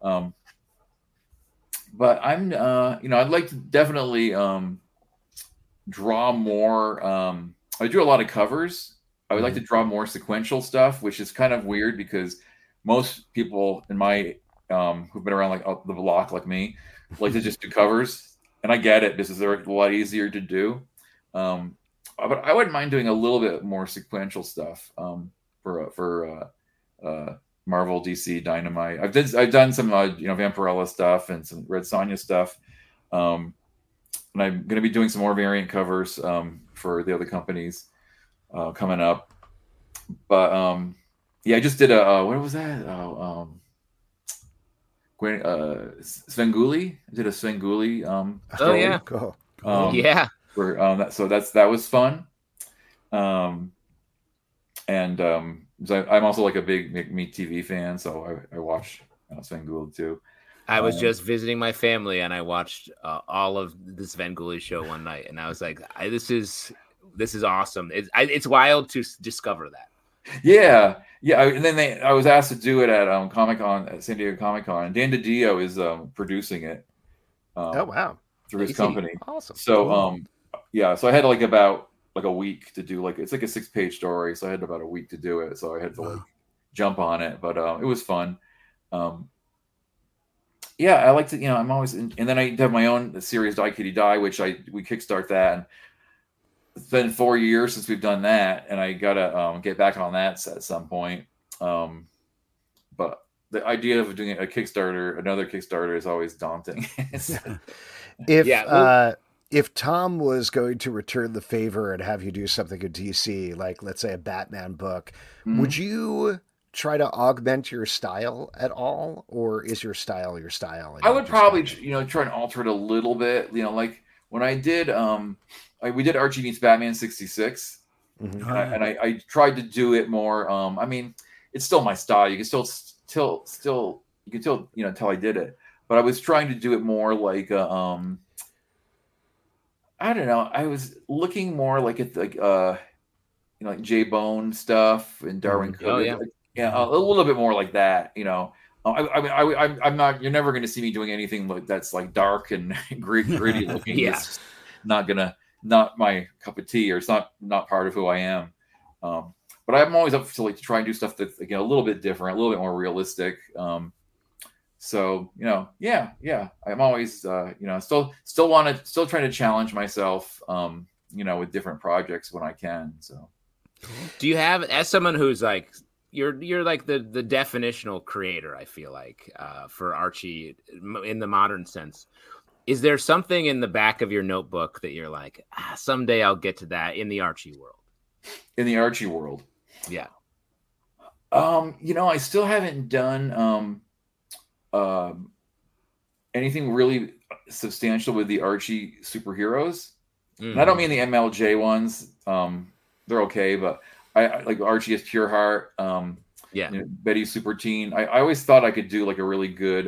But I'm, I'd like to definitely draw more. I do a lot of covers. I would like to draw more sequential stuff, which is kind of weird, because most people in my who've been around like the block like me like to just do covers. And I get it, because they're a lot easier to do. But I wouldn't mind doing a little bit more sequential stuff for Marvel, DC, Dynamite. I've done some Vampirella stuff and some Red Sonja stuff, and I'm going to be doing some more variant covers for the other companies coming up. But I just did what was that? Svengoolie. I did a Svengoolie. Yeah. Cool. Yeah. That was fun. I'm also like a big Meat TV fan, so I watch Svengoolie too. I was just visiting my family, and I watched all of the Svengoolie show one night, and I was like, "This is awesome." It's wild to discover that. Yeah. And then I was asked to do it at Comic-Con, at San Diego Comic-Con, and Dan DiDio is producing it. Oh wow! Through his company. Awesome. So so I had like about like a week to do, it's like a 6-page story, so I had about a week to do it. So I had to jump on it, but it was fun. yeah, I like to, I'm always and then I have my own series, Die Kitty Die, which we kickstart that, and it's been 4 years since we've done that, and I gotta get back on that at some point. But the idea of doing another Kickstarter, is always daunting. If Tom was going to return the favor and have you do something in DC, like let's say a Batman book, would you try to augment your style at all, or is your style your style? I would probably, try and alter it a little bit. Like when I did, we did Archie Meets Batman 66, and I tried to do it more. I mean, it's still my style. You can still you can still tell I did it, but I was trying to do it more like I don't know. I was looking more like at like J Bone stuff and Darwin Cook. A little bit more like that. I'm not. You're never going to see me doing anything that's like dark and gritty looking. It's not my cup of tea, or it's not part of who I am. But I'm always up to to try and do stuff that's a little bit different, a little bit more realistic. So I'm always still trying to challenge myself, with different projects when I can. So, do you have, as someone who's like you're like the definitional creator, I feel like for Archie in the modern sense, is there something in the back of your notebook that you're like, someday I'll get to that in the Archie world? In the Archie world, yeah. I still haven't done anything really substantial with the Archie superheroes. And I don't mean the MLJ ones. They're okay, but I like Archie as Pure Heart. Betty Super Teen. I always thought I could do like a really good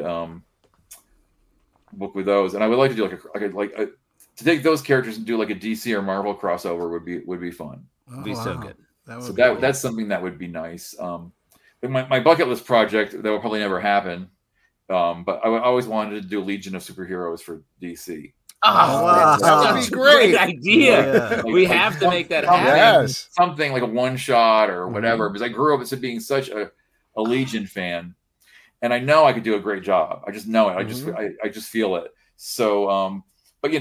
book with those, and I would like to do to take those characters and do like a DC or Marvel crossover would be fun. So good. That's something that would be nice. My bucket list project that will probably never happen. But I always wanted to do a Legion of Superheroes for DC. That would be great idea. Yeah. We have to make that happen. Yes. Something like a one shot or whatever, because I grew up as being such a Legion fan, and I know I could do a great job. I just know it. I just feel it. So, but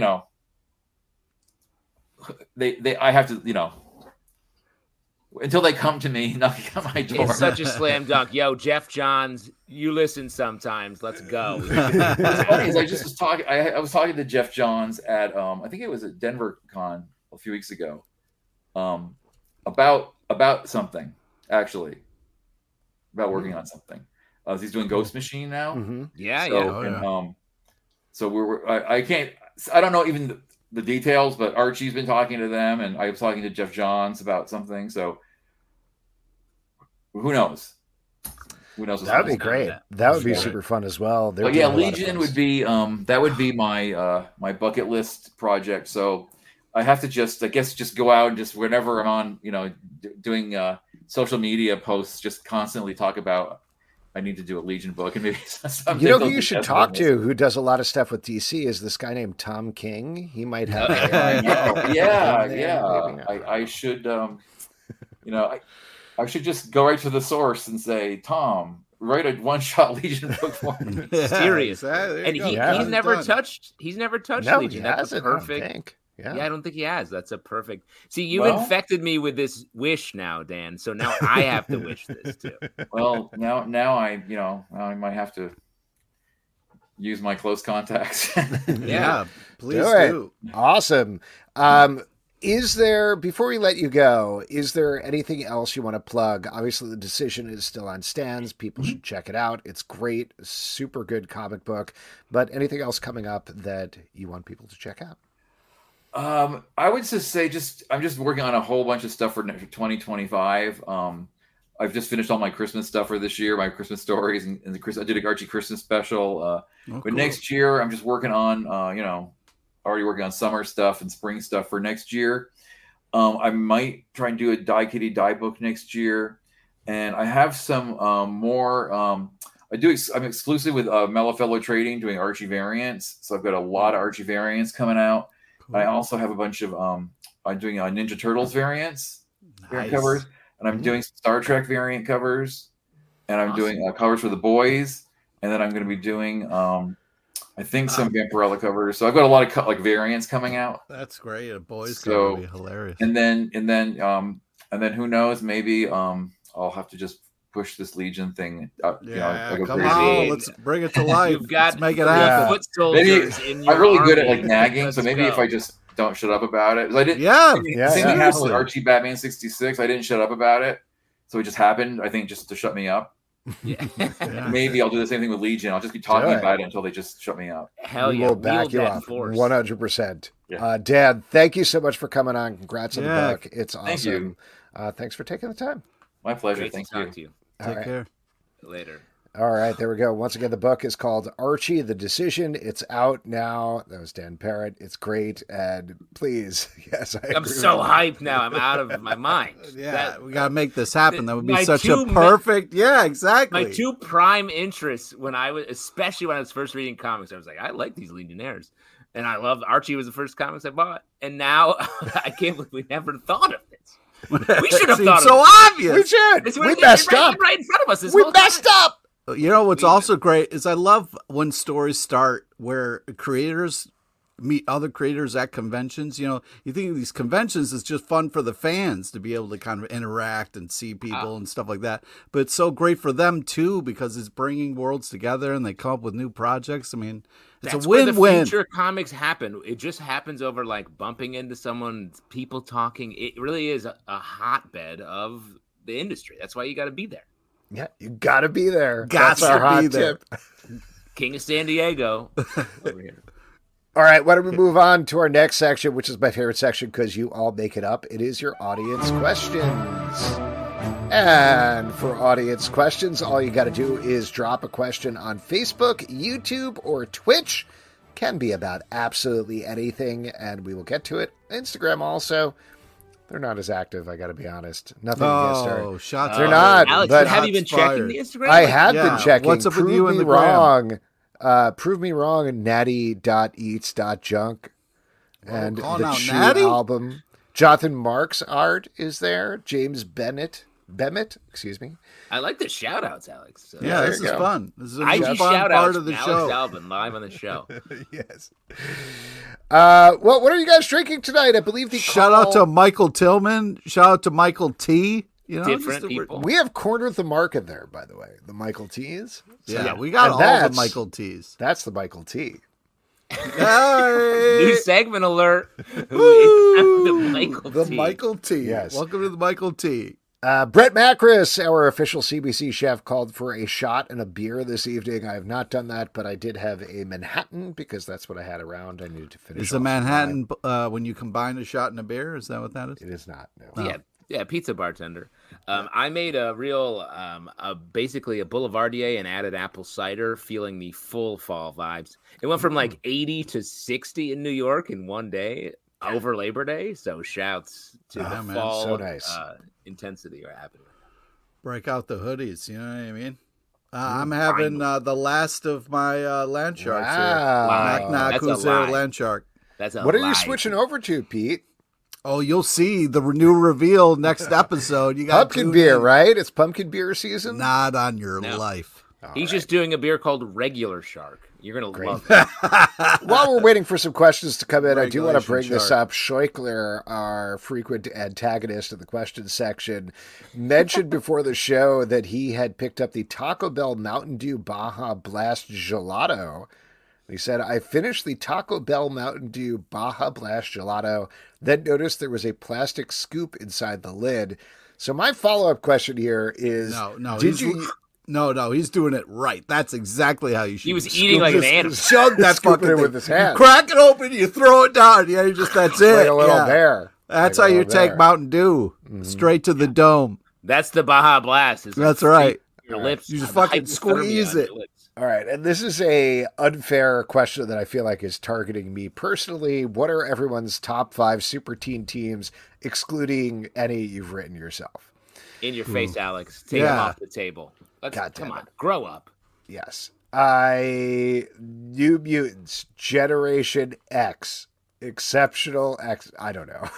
I have to, until they come to me, knocking on my door. It's such a slam dunk. Yo, Jeff Johns, you listen sometimes. Let's go. It's funny, is I was talking to Jeff Johns at I think it was at Denver Con a few weeks ago, about something, actually, about working on something. He's doing Ghost Machine now. So I don't know even the details, but Archie's been talking to them, and I was talking to Jeff Johns about something. So who knows? That would be great. That would be super fun as well. But Legion would be that would be my my bucket list project. So I have to just go out and just whenever I'm on, doing social media posts, just constantly talk about I need to do a Legion book, and maybe who you should talk to, who does a lot of stuff with DC, is this guy named Tom King. He might have. I should, I should just go right to the source and say, Tom, write a one-shot Legion book for me. Serious, and he's never touched. He's never touched Legion. That's perfect. I don't think he has. That's a perfect. See, you infected me with this wish now, Dan. So now I have to wish this too. Well, now I might have to use my close contacts. Yeah, please do. Awesome. Is there, before we let you go, is there anything else you want to plug? Obviously, The Decision is still on stands. People should check it out. It's great. Super good comic book. But anything else coming up that you want people to check out? I would just say I'm just working on a whole bunch of stuff for 2025. I've just finished all my Christmas stuff for this year, my Christmas stories, and I did a Archie Christmas special. But next year, I'm just working on, already working on summer stuff and spring stuff for next year. I might try and do a Die Kitty Die book next year, and I have some more. I'm exclusive with Mellow Fellow Trading doing Archie variants, so I've got a lot of Archie variants coming out. I also have a bunch of I'm doing Ninja Turtles variants covers, and I'm doing Star Trek variant covers, and I'm doing covers for the boys, and then I'm going to be doing I think some Vampirella covers. So I've got a lot of like variants coming out. That's great. A boys So- cover would be hilarious. And then who knows? Maybe I'll have to just push this Legion thing. Yeah, like a come crazy- on, let's bring it to life. You've got Let's make it three happen. foot soldiers Maybe in your I'm really good at army. like nagging. Let's So maybe if go. I just don't shut up about it, 'cause I didn't. Yeah, Same Yeah, thing happened with seriously. Archie Batman 66. I didn't shut up about it, so it just happened. I think just to shut me up. Yeah. Yeah. Maybe I'll do the same thing with Legion. I'll just be talking Do it. about it until they just shut me up. Hell We yeah, will back wield you that up force. 100%. Yeah. Dan, thank you so much for coming on. Congrats on Yeah. the book. It's awesome. Thank you. Thanks for taking the time. My pleasure. Great Thank to talk you. to you All Take right. care. later. All right, there we go. Once again, the book is called Archie, The Decision. It's out now. That was Dan Parrott. It's great. And please, yes, I I'm agree so with you. hyped now. I'm out of my mind. Yeah, That- we gotta make this happen. That would be my such a two ma- perfect. Yeah, exactly. My two prime interests when I was, especially when I was first reading comics, I was like, I like these Legionnaires, and I love Archie was the first comics I bought, and now I can't believe we never thought of this. We should have Seems thought of so it. obvious. We should. It's We messed up. right in front of us. This We whole time. messed up. You know what's also great is I love when stories start where creators meet other creators at conventions. You know, you think of these conventions is just fun for the fans to be able to kind of interact and see people and stuff like that. But it's so great for them too because it's bringing worlds together and they come up with new projects. I mean, it's That's a where the win-win. future comics happen. It just happens over like bumping into someone, people talking. It really is a hotbed of the industry. That's why you got to be there. Yeah, you got to be there. Gots That's our to hot be there. tip. King of San Diego. Over here. All right, why don't we move on to our next section, which is my favorite section because you all make it up. It is your audience questions. And for audience questions, all you got to do is drop a question on Facebook, YouTube, or Twitch. Can be about absolutely anything, and we will get to it. Instagram also. They're not as active, I got to be honest. Nothing against her. Oh, shots They're fired. not, Alex, but- have you been Shots checking fired. the Instagram? I have Yeah, been checking. what's up with Prove you and me the gram? wrong. Prove me wrong. Natty.eats.junk. And calling the out Chew Natty? album. Jonathan Marks art is there. James Bemmett, excuse me. I like the shout outs, Alex. So Yeah, there this you is go. fun. This is a IG new fun shout part outs of the Alex show. Albin live on the show. Yes. Well, what are you guys drinking tonight? I believe the Shout out to Michael Tillman. Shout out to Michael T. You know, Different just- people. We have cornered the market there, by the way. The Michael T's. Yeah, Yeah. we got And all the that's- Michael T's. That's the Michael T. New Hey! segment alert. Woo! The Michael The T. Michael T. Yes. Welcome to the Michael T. Brett Macris, our official CBC chef, called for a shot and a beer this evening. I have not done that, but I did have a Manhattan because that's what I had around. I needed to finish. Is a off Manhattan when you combine a shot and a beer? Is that what that is? It is not. No. Yeah, pizza bartender. I made a real, basically a Boulevardier and added apple cider, feeling the full fall vibes. It went from like 80 to 60 in New York in one day over Labor Day. So shouts to Yeah, the man, fall so nice. intensity or happening. Break out the hoodies. You know what I mean? I'm having the last of my land sharks Wow. here. Knock, knock, That's a who's there? lie. Land shark. That's a What are you lie. switching over to, Pete? Oh, you'll see the new reveal next episode. You got Pumpkin beer, right? It's pumpkin beer season. Not on your No. life. He's just doing a beer called Regular Shark. You're going to love it. While we're waiting for some questions to come in, I do want to bring Regulation this chart. up. Scheuchler, our frequent antagonist in the question section, mentioned before the show that he had picked up the Taco Bell Mountain Dew Baja Blast Gelato. He said, I finished the Taco Bell Mountain Dew Baja Blast Gelato, then noticed there was a plastic scoop inside the lid. So my follow-up question here is, No, did he's, you... no, he's doing it right. That's exactly how you should. He was do it. eating like an Just animal. Chug that scooping fucking it thing. with his hand. Crack it open, you throw it down. Yeah, you just that's it. Like a little Yeah. bear. That's Like a how you little take bear. Mountain Dew straight to the dome. That's the Baja Blast. It's That's like right. Your lips. You just have fucking hypothermia squeeze on your it. lips. All right, and this is a unfair question that I feel like is targeting me personally. What are everyone's top 5 super teen teams, excluding any you've written yourself? In your face, Alex. Take him Yeah. off the table. God damn Come it. on, grow up. Yes. New Mutants, Generation X, Exceptional X. I don't know.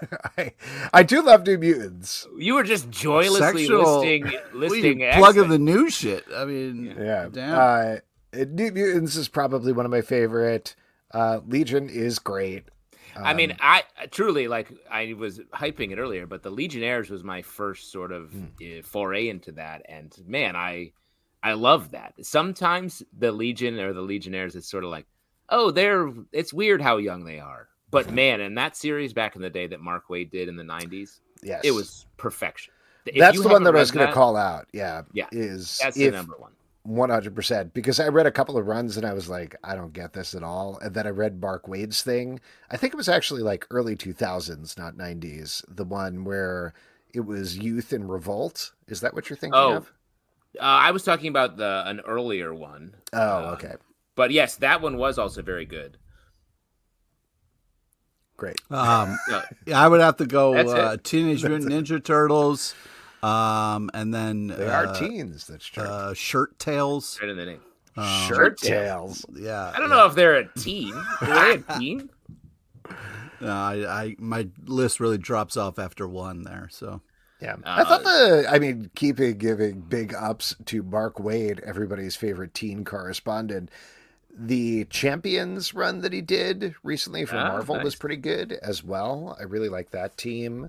I do love New Mutants. You were just joylessly Sexual- listing Well, you X-Men. plugging the new shit. I mean, Yeah. damn. New Mutants is probably one of my favorite. Legion is great. I mean, I truly, like, I was hyping it earlier, but the Legionnaires was my first sort of foray into that. And man, I love that. Sometimes the Legion or the Legionnaires, it's sort of like, oh, it's weird how young they are. But man, in that series back in the day that Mark Waid did in the 90s, Yes. it was perfection. That's the one that I was going to call out. Yeah. Yeah. That's the number one. 100%, because I read a couple of runs and I was like, I don't get this at all. And then I read Mark Waid's thing. I think it was actually like early 2000s, not 90s. The one where it was Youth in Revolt. Is that what you're thinking of? I was talking about an earlier one. Oh, okay. But yes, that one was also very good. Great. Yeah, I would have to go That's Teenage Mutant Ninja Turtles. And then They are teens. That's true. Shirt Tails. Right in the name. Shirt Tails. Yeah. I don't know if they're a team. Are they a team? I my list really drops off after one there. So Yeah. I thought giving big ups to Mark Waid, everybody's favorite teen correspondent. The Champions run that he did recently for Marvel was pretty good as well. I really like that team.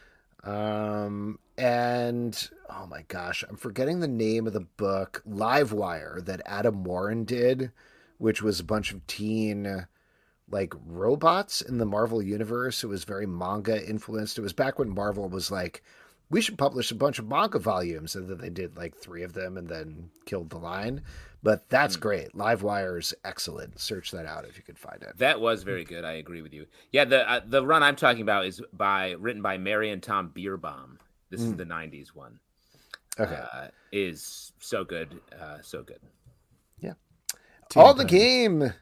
And oh my gosh, I'm forgetting the name of the book, Livewire, that Adam Warren did, which was a bunch of teen like robots in the Marvel universe. It was very manga influenced. It was back when Marvel was like, we should publish a bunch of manga volumes, and then they did like 3 of them and then killed the line. But that's great. Livewire is excellent. Search that out if you could find it. That was very good. I agree with you. Yeah, the run I'm talking about is written by Mary and Tom Bierbaum. This is the 90s one. Okay. Is so good. So good. Yeah. All the game.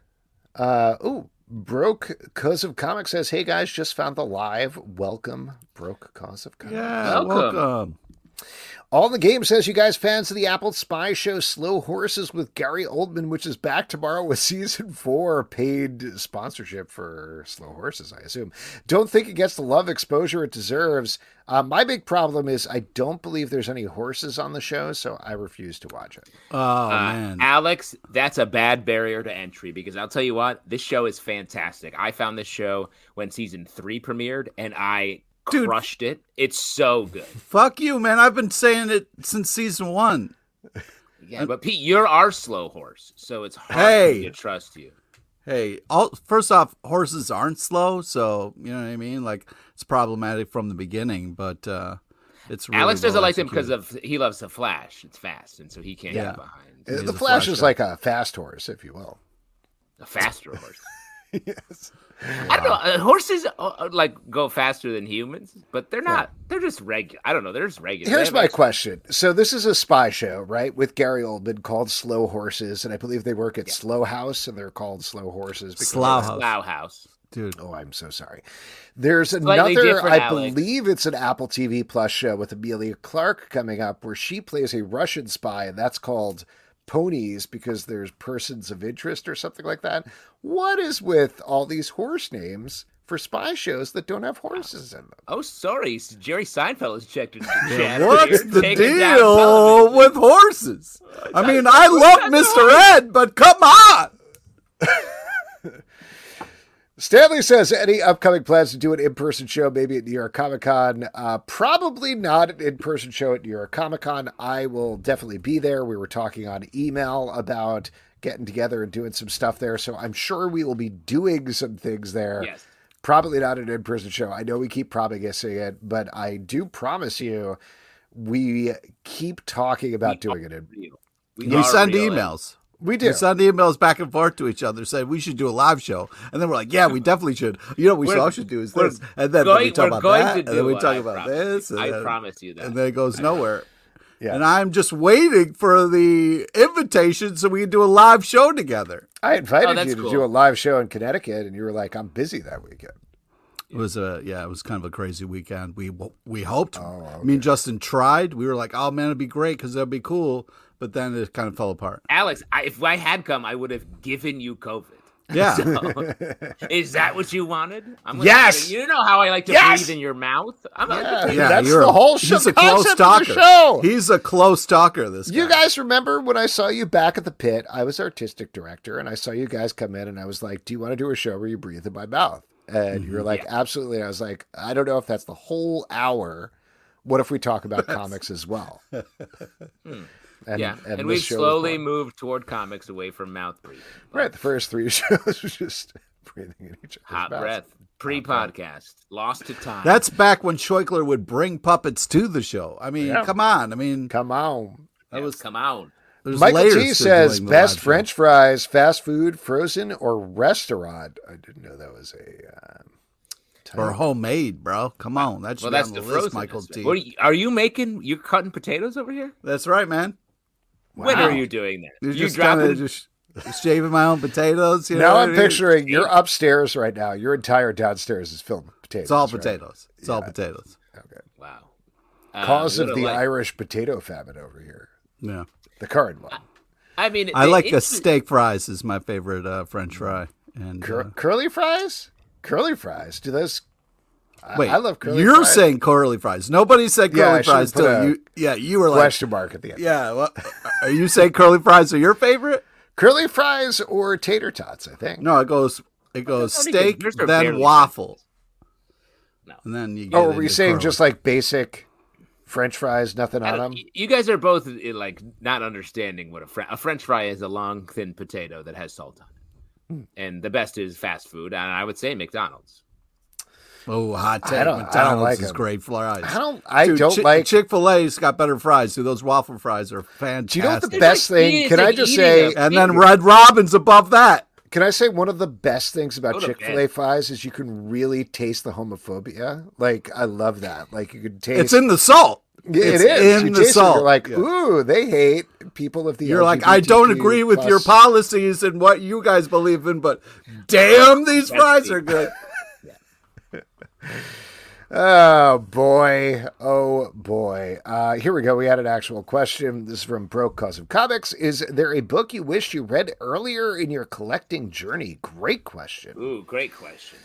Broke Cause of Comics says, hey guys, just found the live. Welcome, Broke Cause of Comics. yeah, welcome. All the Game says, you guys fans of the Apple Spy show Slow Horses with Gary Oldman, which is back tomorrow with season 4, paid sponsorship for Slow Horses, I assume. Don't think it gets the love exposure it deserves. My big problem is I don't believe there's any horses on the show, so I refuse to watch it. Oh man, Alex, that's a bad barrier to entry, because I'll tell you what, this show is fantastic. I found this show when season 3 premiered, and I crushed it. It's so good. Fuck you, man. I've been saying it since season 1. Yeah, but Pete, you're our slow horse, so it's hard for me to trust you. Hey, first off, horses aren't slow, so you know what I mean. Like, it's problematic from the beginning, but it's really Alex doesn't well like them executed. because he loves the Flash. It's fast, and so he can't get behind. The Flash is like a fast horse, if you will. A faster horse. Yes. I don't know. Horses like go faster than humans, but they're not. They're just regular. I don't know. They're just regular. Here's my question. So this is a spy show, right? With Gary Oldman called Slow Horses, and I believe they work at Slow House, and they're called Slow Horses. Slough House. Dude. Oh, I'm so sorry. There's Slightly another, different, I Alex. believe it's an Apple TV Plus show with Amelia Clark coming up where she plays a Russian spy, and that's called Ponies because there's persons of interest or something like that. What is with all these horse names for spy shows that don't have horses in them? Oh, sorry. Jerry Seinfeld has checked into the chat. What's here, the taking down deal television. with horses? I mean, I love Mr. Ed, but come on. Stanley says, any upcoming plans to do an in-person show, maybe at New York Comic Con? Probably not an in-person show at New York Comic Con. I will definitely be there. We were talking on email about getting together and doing some stuff there, so I'm sure we will be doing some things there. Yes. Probably not an in-person show. I know we keep promising it, but I do promise you we keep talking about doing it. We send emails. We do. We send emails back and forth to each other saying we should do a live show. And then we're like, yeah, we definitely should. You know what we all should do is this. And then we talk about that. And then we talk about this. I promise you that. And then it goes nowhere. Yeah. And I'm just waiting for the invitation so we can do a live show together. I invited that's you to cool. do a live show in Connecticut, and you were like, I'm busy that weekend. It was it was kind of a crazy weekend. We hoped. Oh, okay. Me and Justin tried. We were like, oh man, it'd be great because that'd be cool. But then it kind of fell apart. Alex, if I had come, I would have given you COVID. Yeah. So, is that what you wanted? Yes! You know how I like to Yes! breathe in your mouth. I'm Yeah, like, that's you're the whole show. He's a close concept of talker. the show. He's a close talker, this guy. You guys remember when I saw you back at the pit? I was artistic director, and I saw you guys come in, and I was like, do you want to do a show where you breathe in my mouth? And you were like, absolutely. And I was like, I don't know if that's the whole hour. What if we talk about comics as well? And this we've show was slowly born. moved toward comics away from mouth breathing. Right, the first 3 shows was just breathing in each other's Hot mouths. breath, pre-podcast, lost to time. That's back when Scheukler would bring puppets to the show. I mean, Yeah. come on. I mean, Come on. that was come on. there's Michael layers T to says, doing the best live show. French fries, fast food, frozen, or restaurant. I didn't know that was a... Or homemade, bro. Come on. That should Well, be that's on the the list, frozen. Michael T. What are you making? You're cutting potatoes over here? That's right, man. When Wow. are you doing that? You're You just kind dropping? of just shaving my own potatoes. You know Now what I'm I mean? picturing you're upstairs right now. Your entire downstairs is filled with potatoes. It's all right? potatoes. It's all potatoes. Okay. Wow. Cause what of a the life. Irish potato famine over here. Yeah. The current one. I mean, I like a it's- steak fries is my favorite French fry. And Curly fries? Curly fries. Do those... wait, I love curly you're fries. saying curly fries. Nobody said Yeah, I curly should've fries put till a you. Yeah, you were like, Question mark at the end. yeah. Well, are you saying curly fries are your favorite? Curly fries or tater tots, I think. No, it goes don't even- steak, yours are then barely waffle. No. And then you get Oh, were we into saying curly. just like basic French fries, nothing I on don't- them? You guys are both like not understanding what a French fry is. A long, thin potato that has salt on it, and the best is fast food, and I would say McDonald's. Oh, hot take. I don't McDonald's like is them. great fries. I don't like... Chick-fil-A's got better fries. Dude, those waffle fries are fantastic. Do you know what the It's best like- thing? it's Can I like just eating say... a- And then Red Robin's above that. Can I say one of the best things about Go to Chick-fil-A bed. fries is you can really taste the homophobia? Like, I love that. Like, you can taste... It's in the salt. Yeah, It's it is. in You the taste it, salt. You're like, Yeah. ooh, they hate people of the You're like, I don't agree with your plus- policies and what you guys believe in, but damn, these fries are good. Oh boy. Here we go. We had an actual question. This is from Broke Cause of Comics. Is there a book you wish you read earlier in your collecting journey? Great question. Ooh, great question.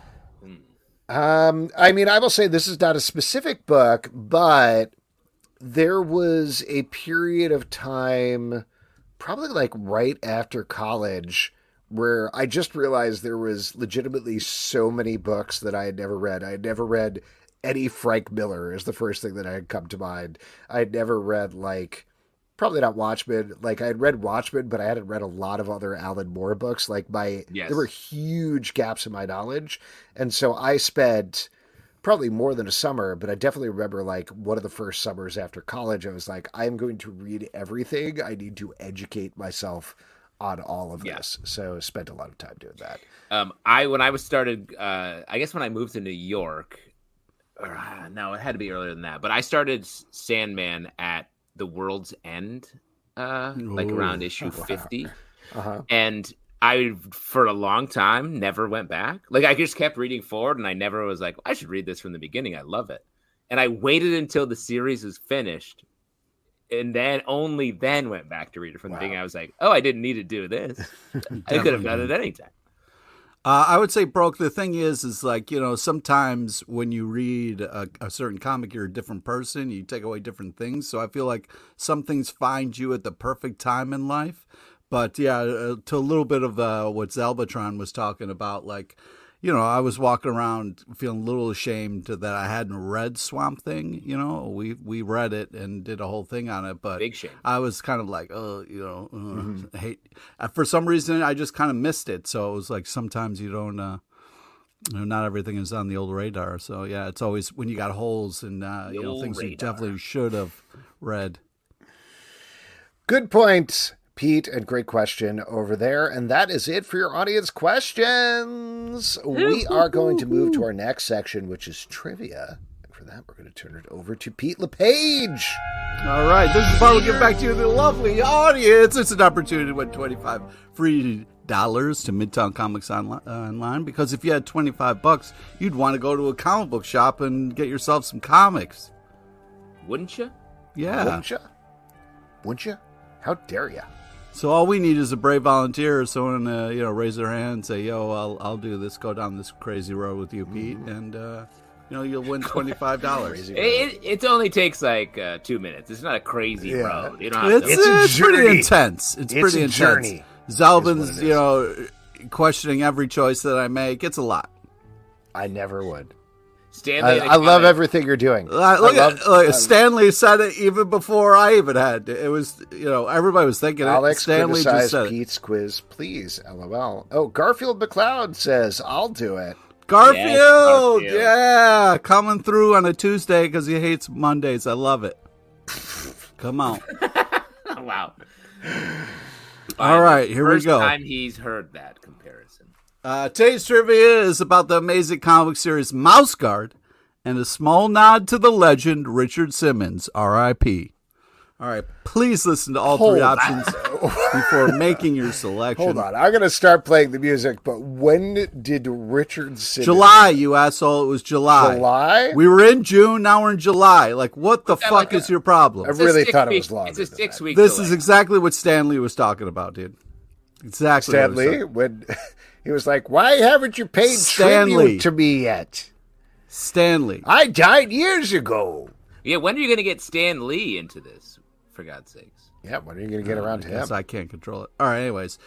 I mean, I will say this is not a specific book, but there was a period of time, probably like right after college, where I just realized there was legitimately so many books that I had never read. I had never read any Frank Miller is the first thing that had come to mind. I had never read probably not Watchmen. Like, I had read Watchmen, but I hadn't read a lot of other Alan Moore books. Like, Yes. there were huge gaps in my knowledge. And so I spent probably more than a summer, but I definitely remember, like, one of the first summers after college, I was like, I'm going to read everything. I need to educate myself on all of this. So spent a lot of time doing that. When I was started, I guess when I moved to New York, no, it had to be earlier than that. But I started Sandman at The World's End, like around issue 50, and I, for a long time, never went back. Like, I just kept reading forward, and I never was like, I should read this from the beginning. I love it, and I waited until the series was finished. And then only then went back to read it from the beginning. I was like, oh, I didn't need to do this. I could have done it anytime. I would say, Broke, the thing is like, you know, sometimes when you read a certain comic, you're a different person. You take away different things. So I feel like some things find you at the perfect time in life. But yeah, to a little bit of what Zelbatron was talking about, like, you know, I was walking around feeling a little ashamed that I hadn't read Swamp Thing. You know, we read it and did a whole thing on it, but Big shame. I was kind of like, oh, you know, hate. For some reason, I just kind of missed it. So it was like sometimes you don't. You know, not everything is on the old radar. So yeah, it's always when you got holes and you know, old things you radar. definitely should have read. Good point, Pete, and great question over there. And that is it for your audience questions. We are going to move to our next section, which is trivia. And for that, we're going to turn it over to Pete LePage. All right, this is the part we'll give back to you, the lovely audience. It's an opportunity to win $25 free to Midtown Comics online, because if you had $25, you'd want to go to a comic book shop and get yourself some comics. Wouldn't you? Yeah. Wouldn't you? How dare you? So all we need is a brave volunteer, someone raise their hand and say, "Yo, I'll do this. Go down this crazy road with you, Pete," and you'll win $25. It only takes like 2 minutes. It's not a crazy road. You don't have It's pretty intense. It's pretty a intense. journey. Zalbin's, questioning every choice that I make. It's a lot. I never would. Stanley, I love everything you're doing. Stanley said it even before I even had. It was, everybody was thinking Alex, it. Stanley just said Pete's quiz, please. LOL. Oh, Garfield McLeod says, I'll do it. Garfield, yeah, coming through on a Tuesday because he hates Mondays. I love it. Come on. Wow. All right, here we go. First time he's heard that comparison. Today's trivia is about the amazing comic series Mouse Guard and a small nod to the legend Richard Simmons, R.I.P. All right, please listen to all three options before making your selection. Hold on, I'm going to start playing the music, but when did Richard Simmons... July, you asshole, it was July. July? We were in June, now we're in July. Like, what the fuck is your problem? I really thought it was longer. It's a 6 week This delay. is exactly what Stanley was talking about, dude. Exactly. Stanley, when he was like, why haven't you paid tribute to me yet? Stanley. I died years ago. Yeah, when are you going to get Stan Lee into this, for God's sakes? Yeah, when are you going to get around to him? I can't control it. All right, anyways.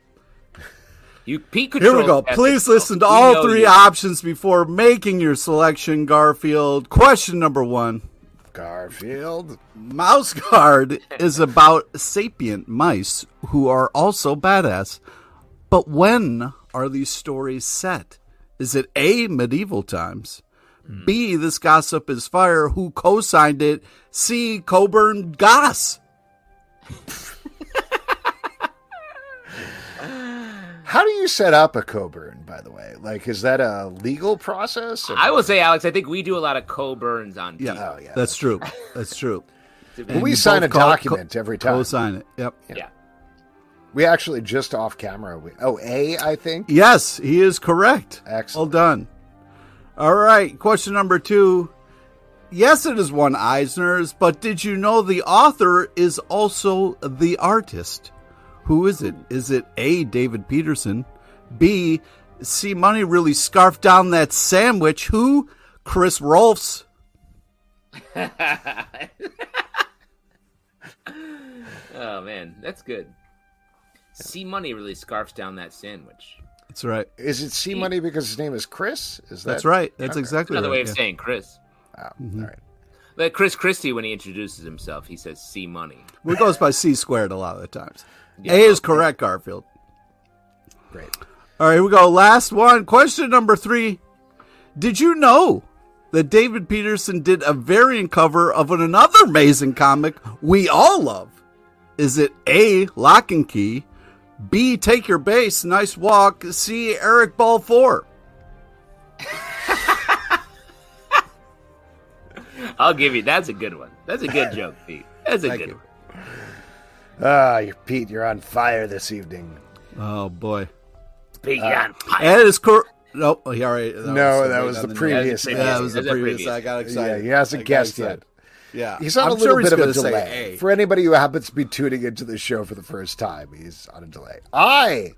Pete Here we go. Please listen to all three options before making your selection, Garfield. Question number 1. Garfield. Mouse Guard is about sapient mice who are also badass. But when are these stories set? Is it A, medieval times? B, this gossip is fire, who co-signed it? C, Coburn Goss? How do you set up a Coburn, by the way? Like, is that a legal process? I will say, Alex, I think we do a lot of Coburns on people. Oh, yeah. That's true. That's true. Well, we sign a document every time. Co-sign it. Yep. Yeah. We actually just off camera. A, I think? Yes, he is correct. Excellent. Well done. All right, question number 2. Yes, it is one Eisner's, but did you know the author is also the artist? Who is it? Is it A, David Peterson? B, C, Money really scarfed down that sandwich? Who? Chris Rolfs. Oh, man, that's good. C Money really scarfs down that sandwich. That's right. Is it C Money because his name is Chris? That's right. That's exactly Another right. way of saying Chris. Oh, all right. Like Chris Christie, when he introduces himself, he says C Money. Well, it goes by C squared a lot of the times. Yeah, A is correct, Garfield. Great. All right, here we go. Last one. Question number 3. Did you know that David Peterson did a variant cover of another amazing comic we all love? Is it A, Lock and Key? B, Take Your Base, Nice Walk? C, Eric Ball 4? I'll give you. That's a good one. That's a good joke, Pete. That's a good one. Pete, you're on fire this evening. Oh, boy. Pete, you're on fire. That is correct. Nope. He already, that was the previous. That was the That's previous. previous. I got excited. Yeah, he hasn't guessed yet. Yeah. He's on I'm a little sure he's bit of a gonna say delay. A. For anybody who happens to be tuning into the show for the first time, he's on a delay. Aye.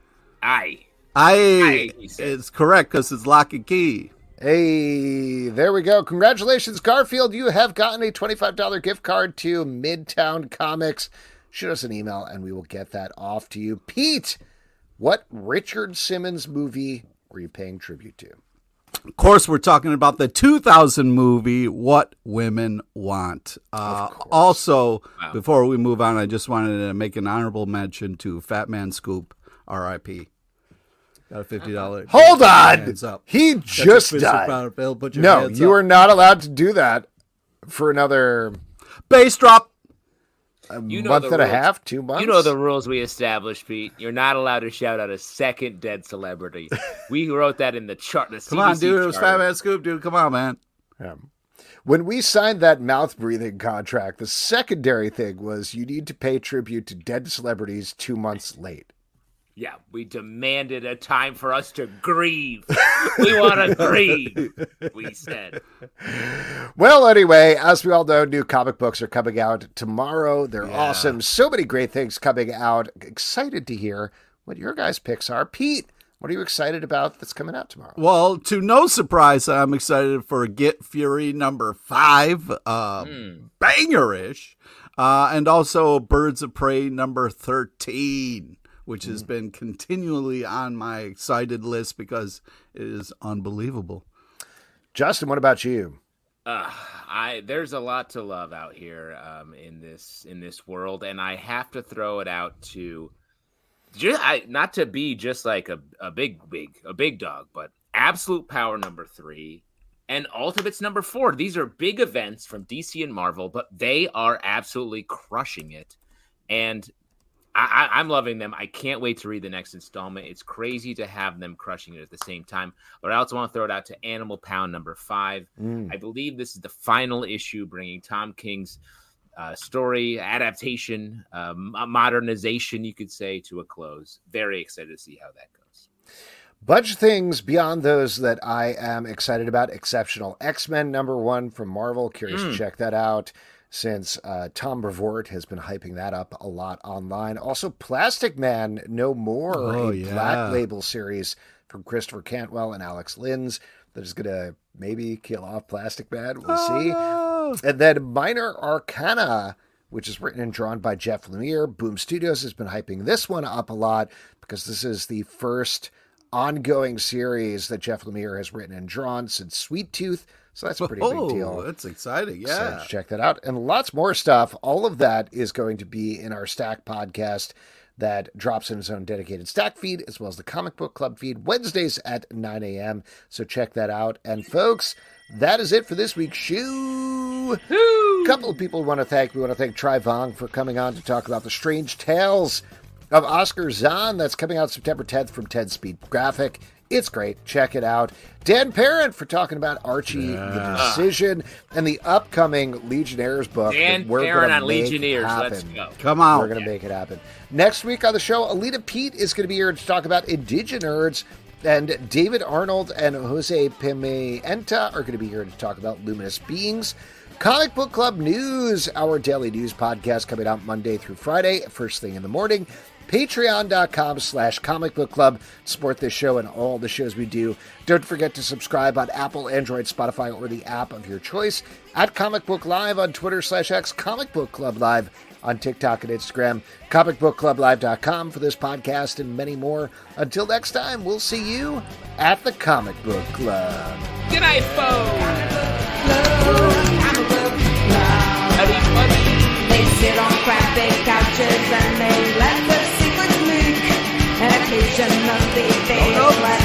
He said. It's correct because it's Lock and Key. Hey, there we go. Congratulations, Garfield. You have gotten a $25 gift card to Midtown Comics. Shoot us an email and we will get that off to you. Pete, what Richard Simmons movie were you paying tribute to? Of course, we're talking about the 2000 movie, What Women Want. Also, before we move on, I just wanted to make an honorable mention to Fat Man Scoop, R.I.P. Got a $50. Hold on. Hands up. He Got your just fist up, died. Brother Bill. Put your No, hands you up. are not allowed to do that for another Bass drop. month and a half, 2 months. You know the rules we established, Pete. You're not allowed to shout out a second dead celebrity. We wrote that in the chart. Come on, dude. It was Fat Man Scoop, dude. Come on, man. When we signed that mouth breathing contract, the secondary thing was you need to pay tribute to dead celebrities 2 months late. Yeah, we demanded a time for us to grieve. We want to grieve, we said. Well, anyway, as we all know, new comic books are coming out tomorrow. They're awesome. So many great things coming out. Excited to hear what your guys' picks are. Pete, what are you excited about that's coming out tomorrow? Well, to no surprise, I'm excited for Get Fury number 5, banger-ish, and also Birds of Prey number 13. Which has been continually on my excited list because it is unbelievable. Justin, what about you? There's a lot to love out here in this world, and I have to throw it out to not to be just like a big dog, but Absolute Power number 3 and Ultimates number 4. These are big events from DC and Marvel, but they are absolutely crushing it, and I'm loving them. I can't wait to read the next installment. It's crazy to have them crushing it at the same time. But I also want to throw it out to Animal Pound number 5. I believe this is the final issue, bringing Tom King's story adaptation, modernization, you could say, to a close. Very excited to see how that goes. Bunch of things beyond those that I am excited about. Exceptional X-Men number 1 from Marvel. Curious to check that out, since Tom Brevoort has been hyping that up a lot online. Also, Plastic Man No More, Black Label series from Christopher Cantwell and Alex Linz that is going to maybe kill off Plastic Man. We'll see. No. And then Minor Arcana, which is written and drawn by Jeff Lemire. Boom Studios has been hyping this one up a lot because this is the first ongoing series that Jeff Lemire has written and drawn since Sweet Tooth. So that's a pretty big deal. That's exciting. Yeah. So check that out. And lots more stuff. All of that is going to be in our Stack podcast that drops in its own dedicated Stack feed, as well as the Comic Book Club feed, Wednesdays at 9 a.m. So check that out. And folks, that is it for this week's show. A couple of people we want to thank. We want to thank Tri Vong for coming on to talk about The Strange Tales of Oscar Zahn. That's coming out September 10th from 10 Speed Graphic. It's great. Check it out. Dan Parent for talking about Archie, The Decision, and the upcoming Legionnaires book. Dan Parent on Legionnaires. Let's go. Come on. We're going to make it happen. Next week on the show, Alita Pete is going to be here to talk about Indigenerds, and David Arnold and Jose Pimienta are going to be here to talk about Luminous Beings. Comic Book Club News, our daily news podcast coming out Monday through Friday, first thing in the morning. Patreon.com/Comic Book Club. Support this show and all the shows we do. Don't forget to subscribe on Apple, Android, Spotify, or the app of your choice. At Comic Book Live on Twitter/X, Comic Book Club Live on TikTok and Instagram. ComicBookClubLive.com for this podcast and many more. Until next time, we'll see you at the Comic Book Club. Good night, folks. They sit on crappy couches and they let the secrets leak. And occasionally they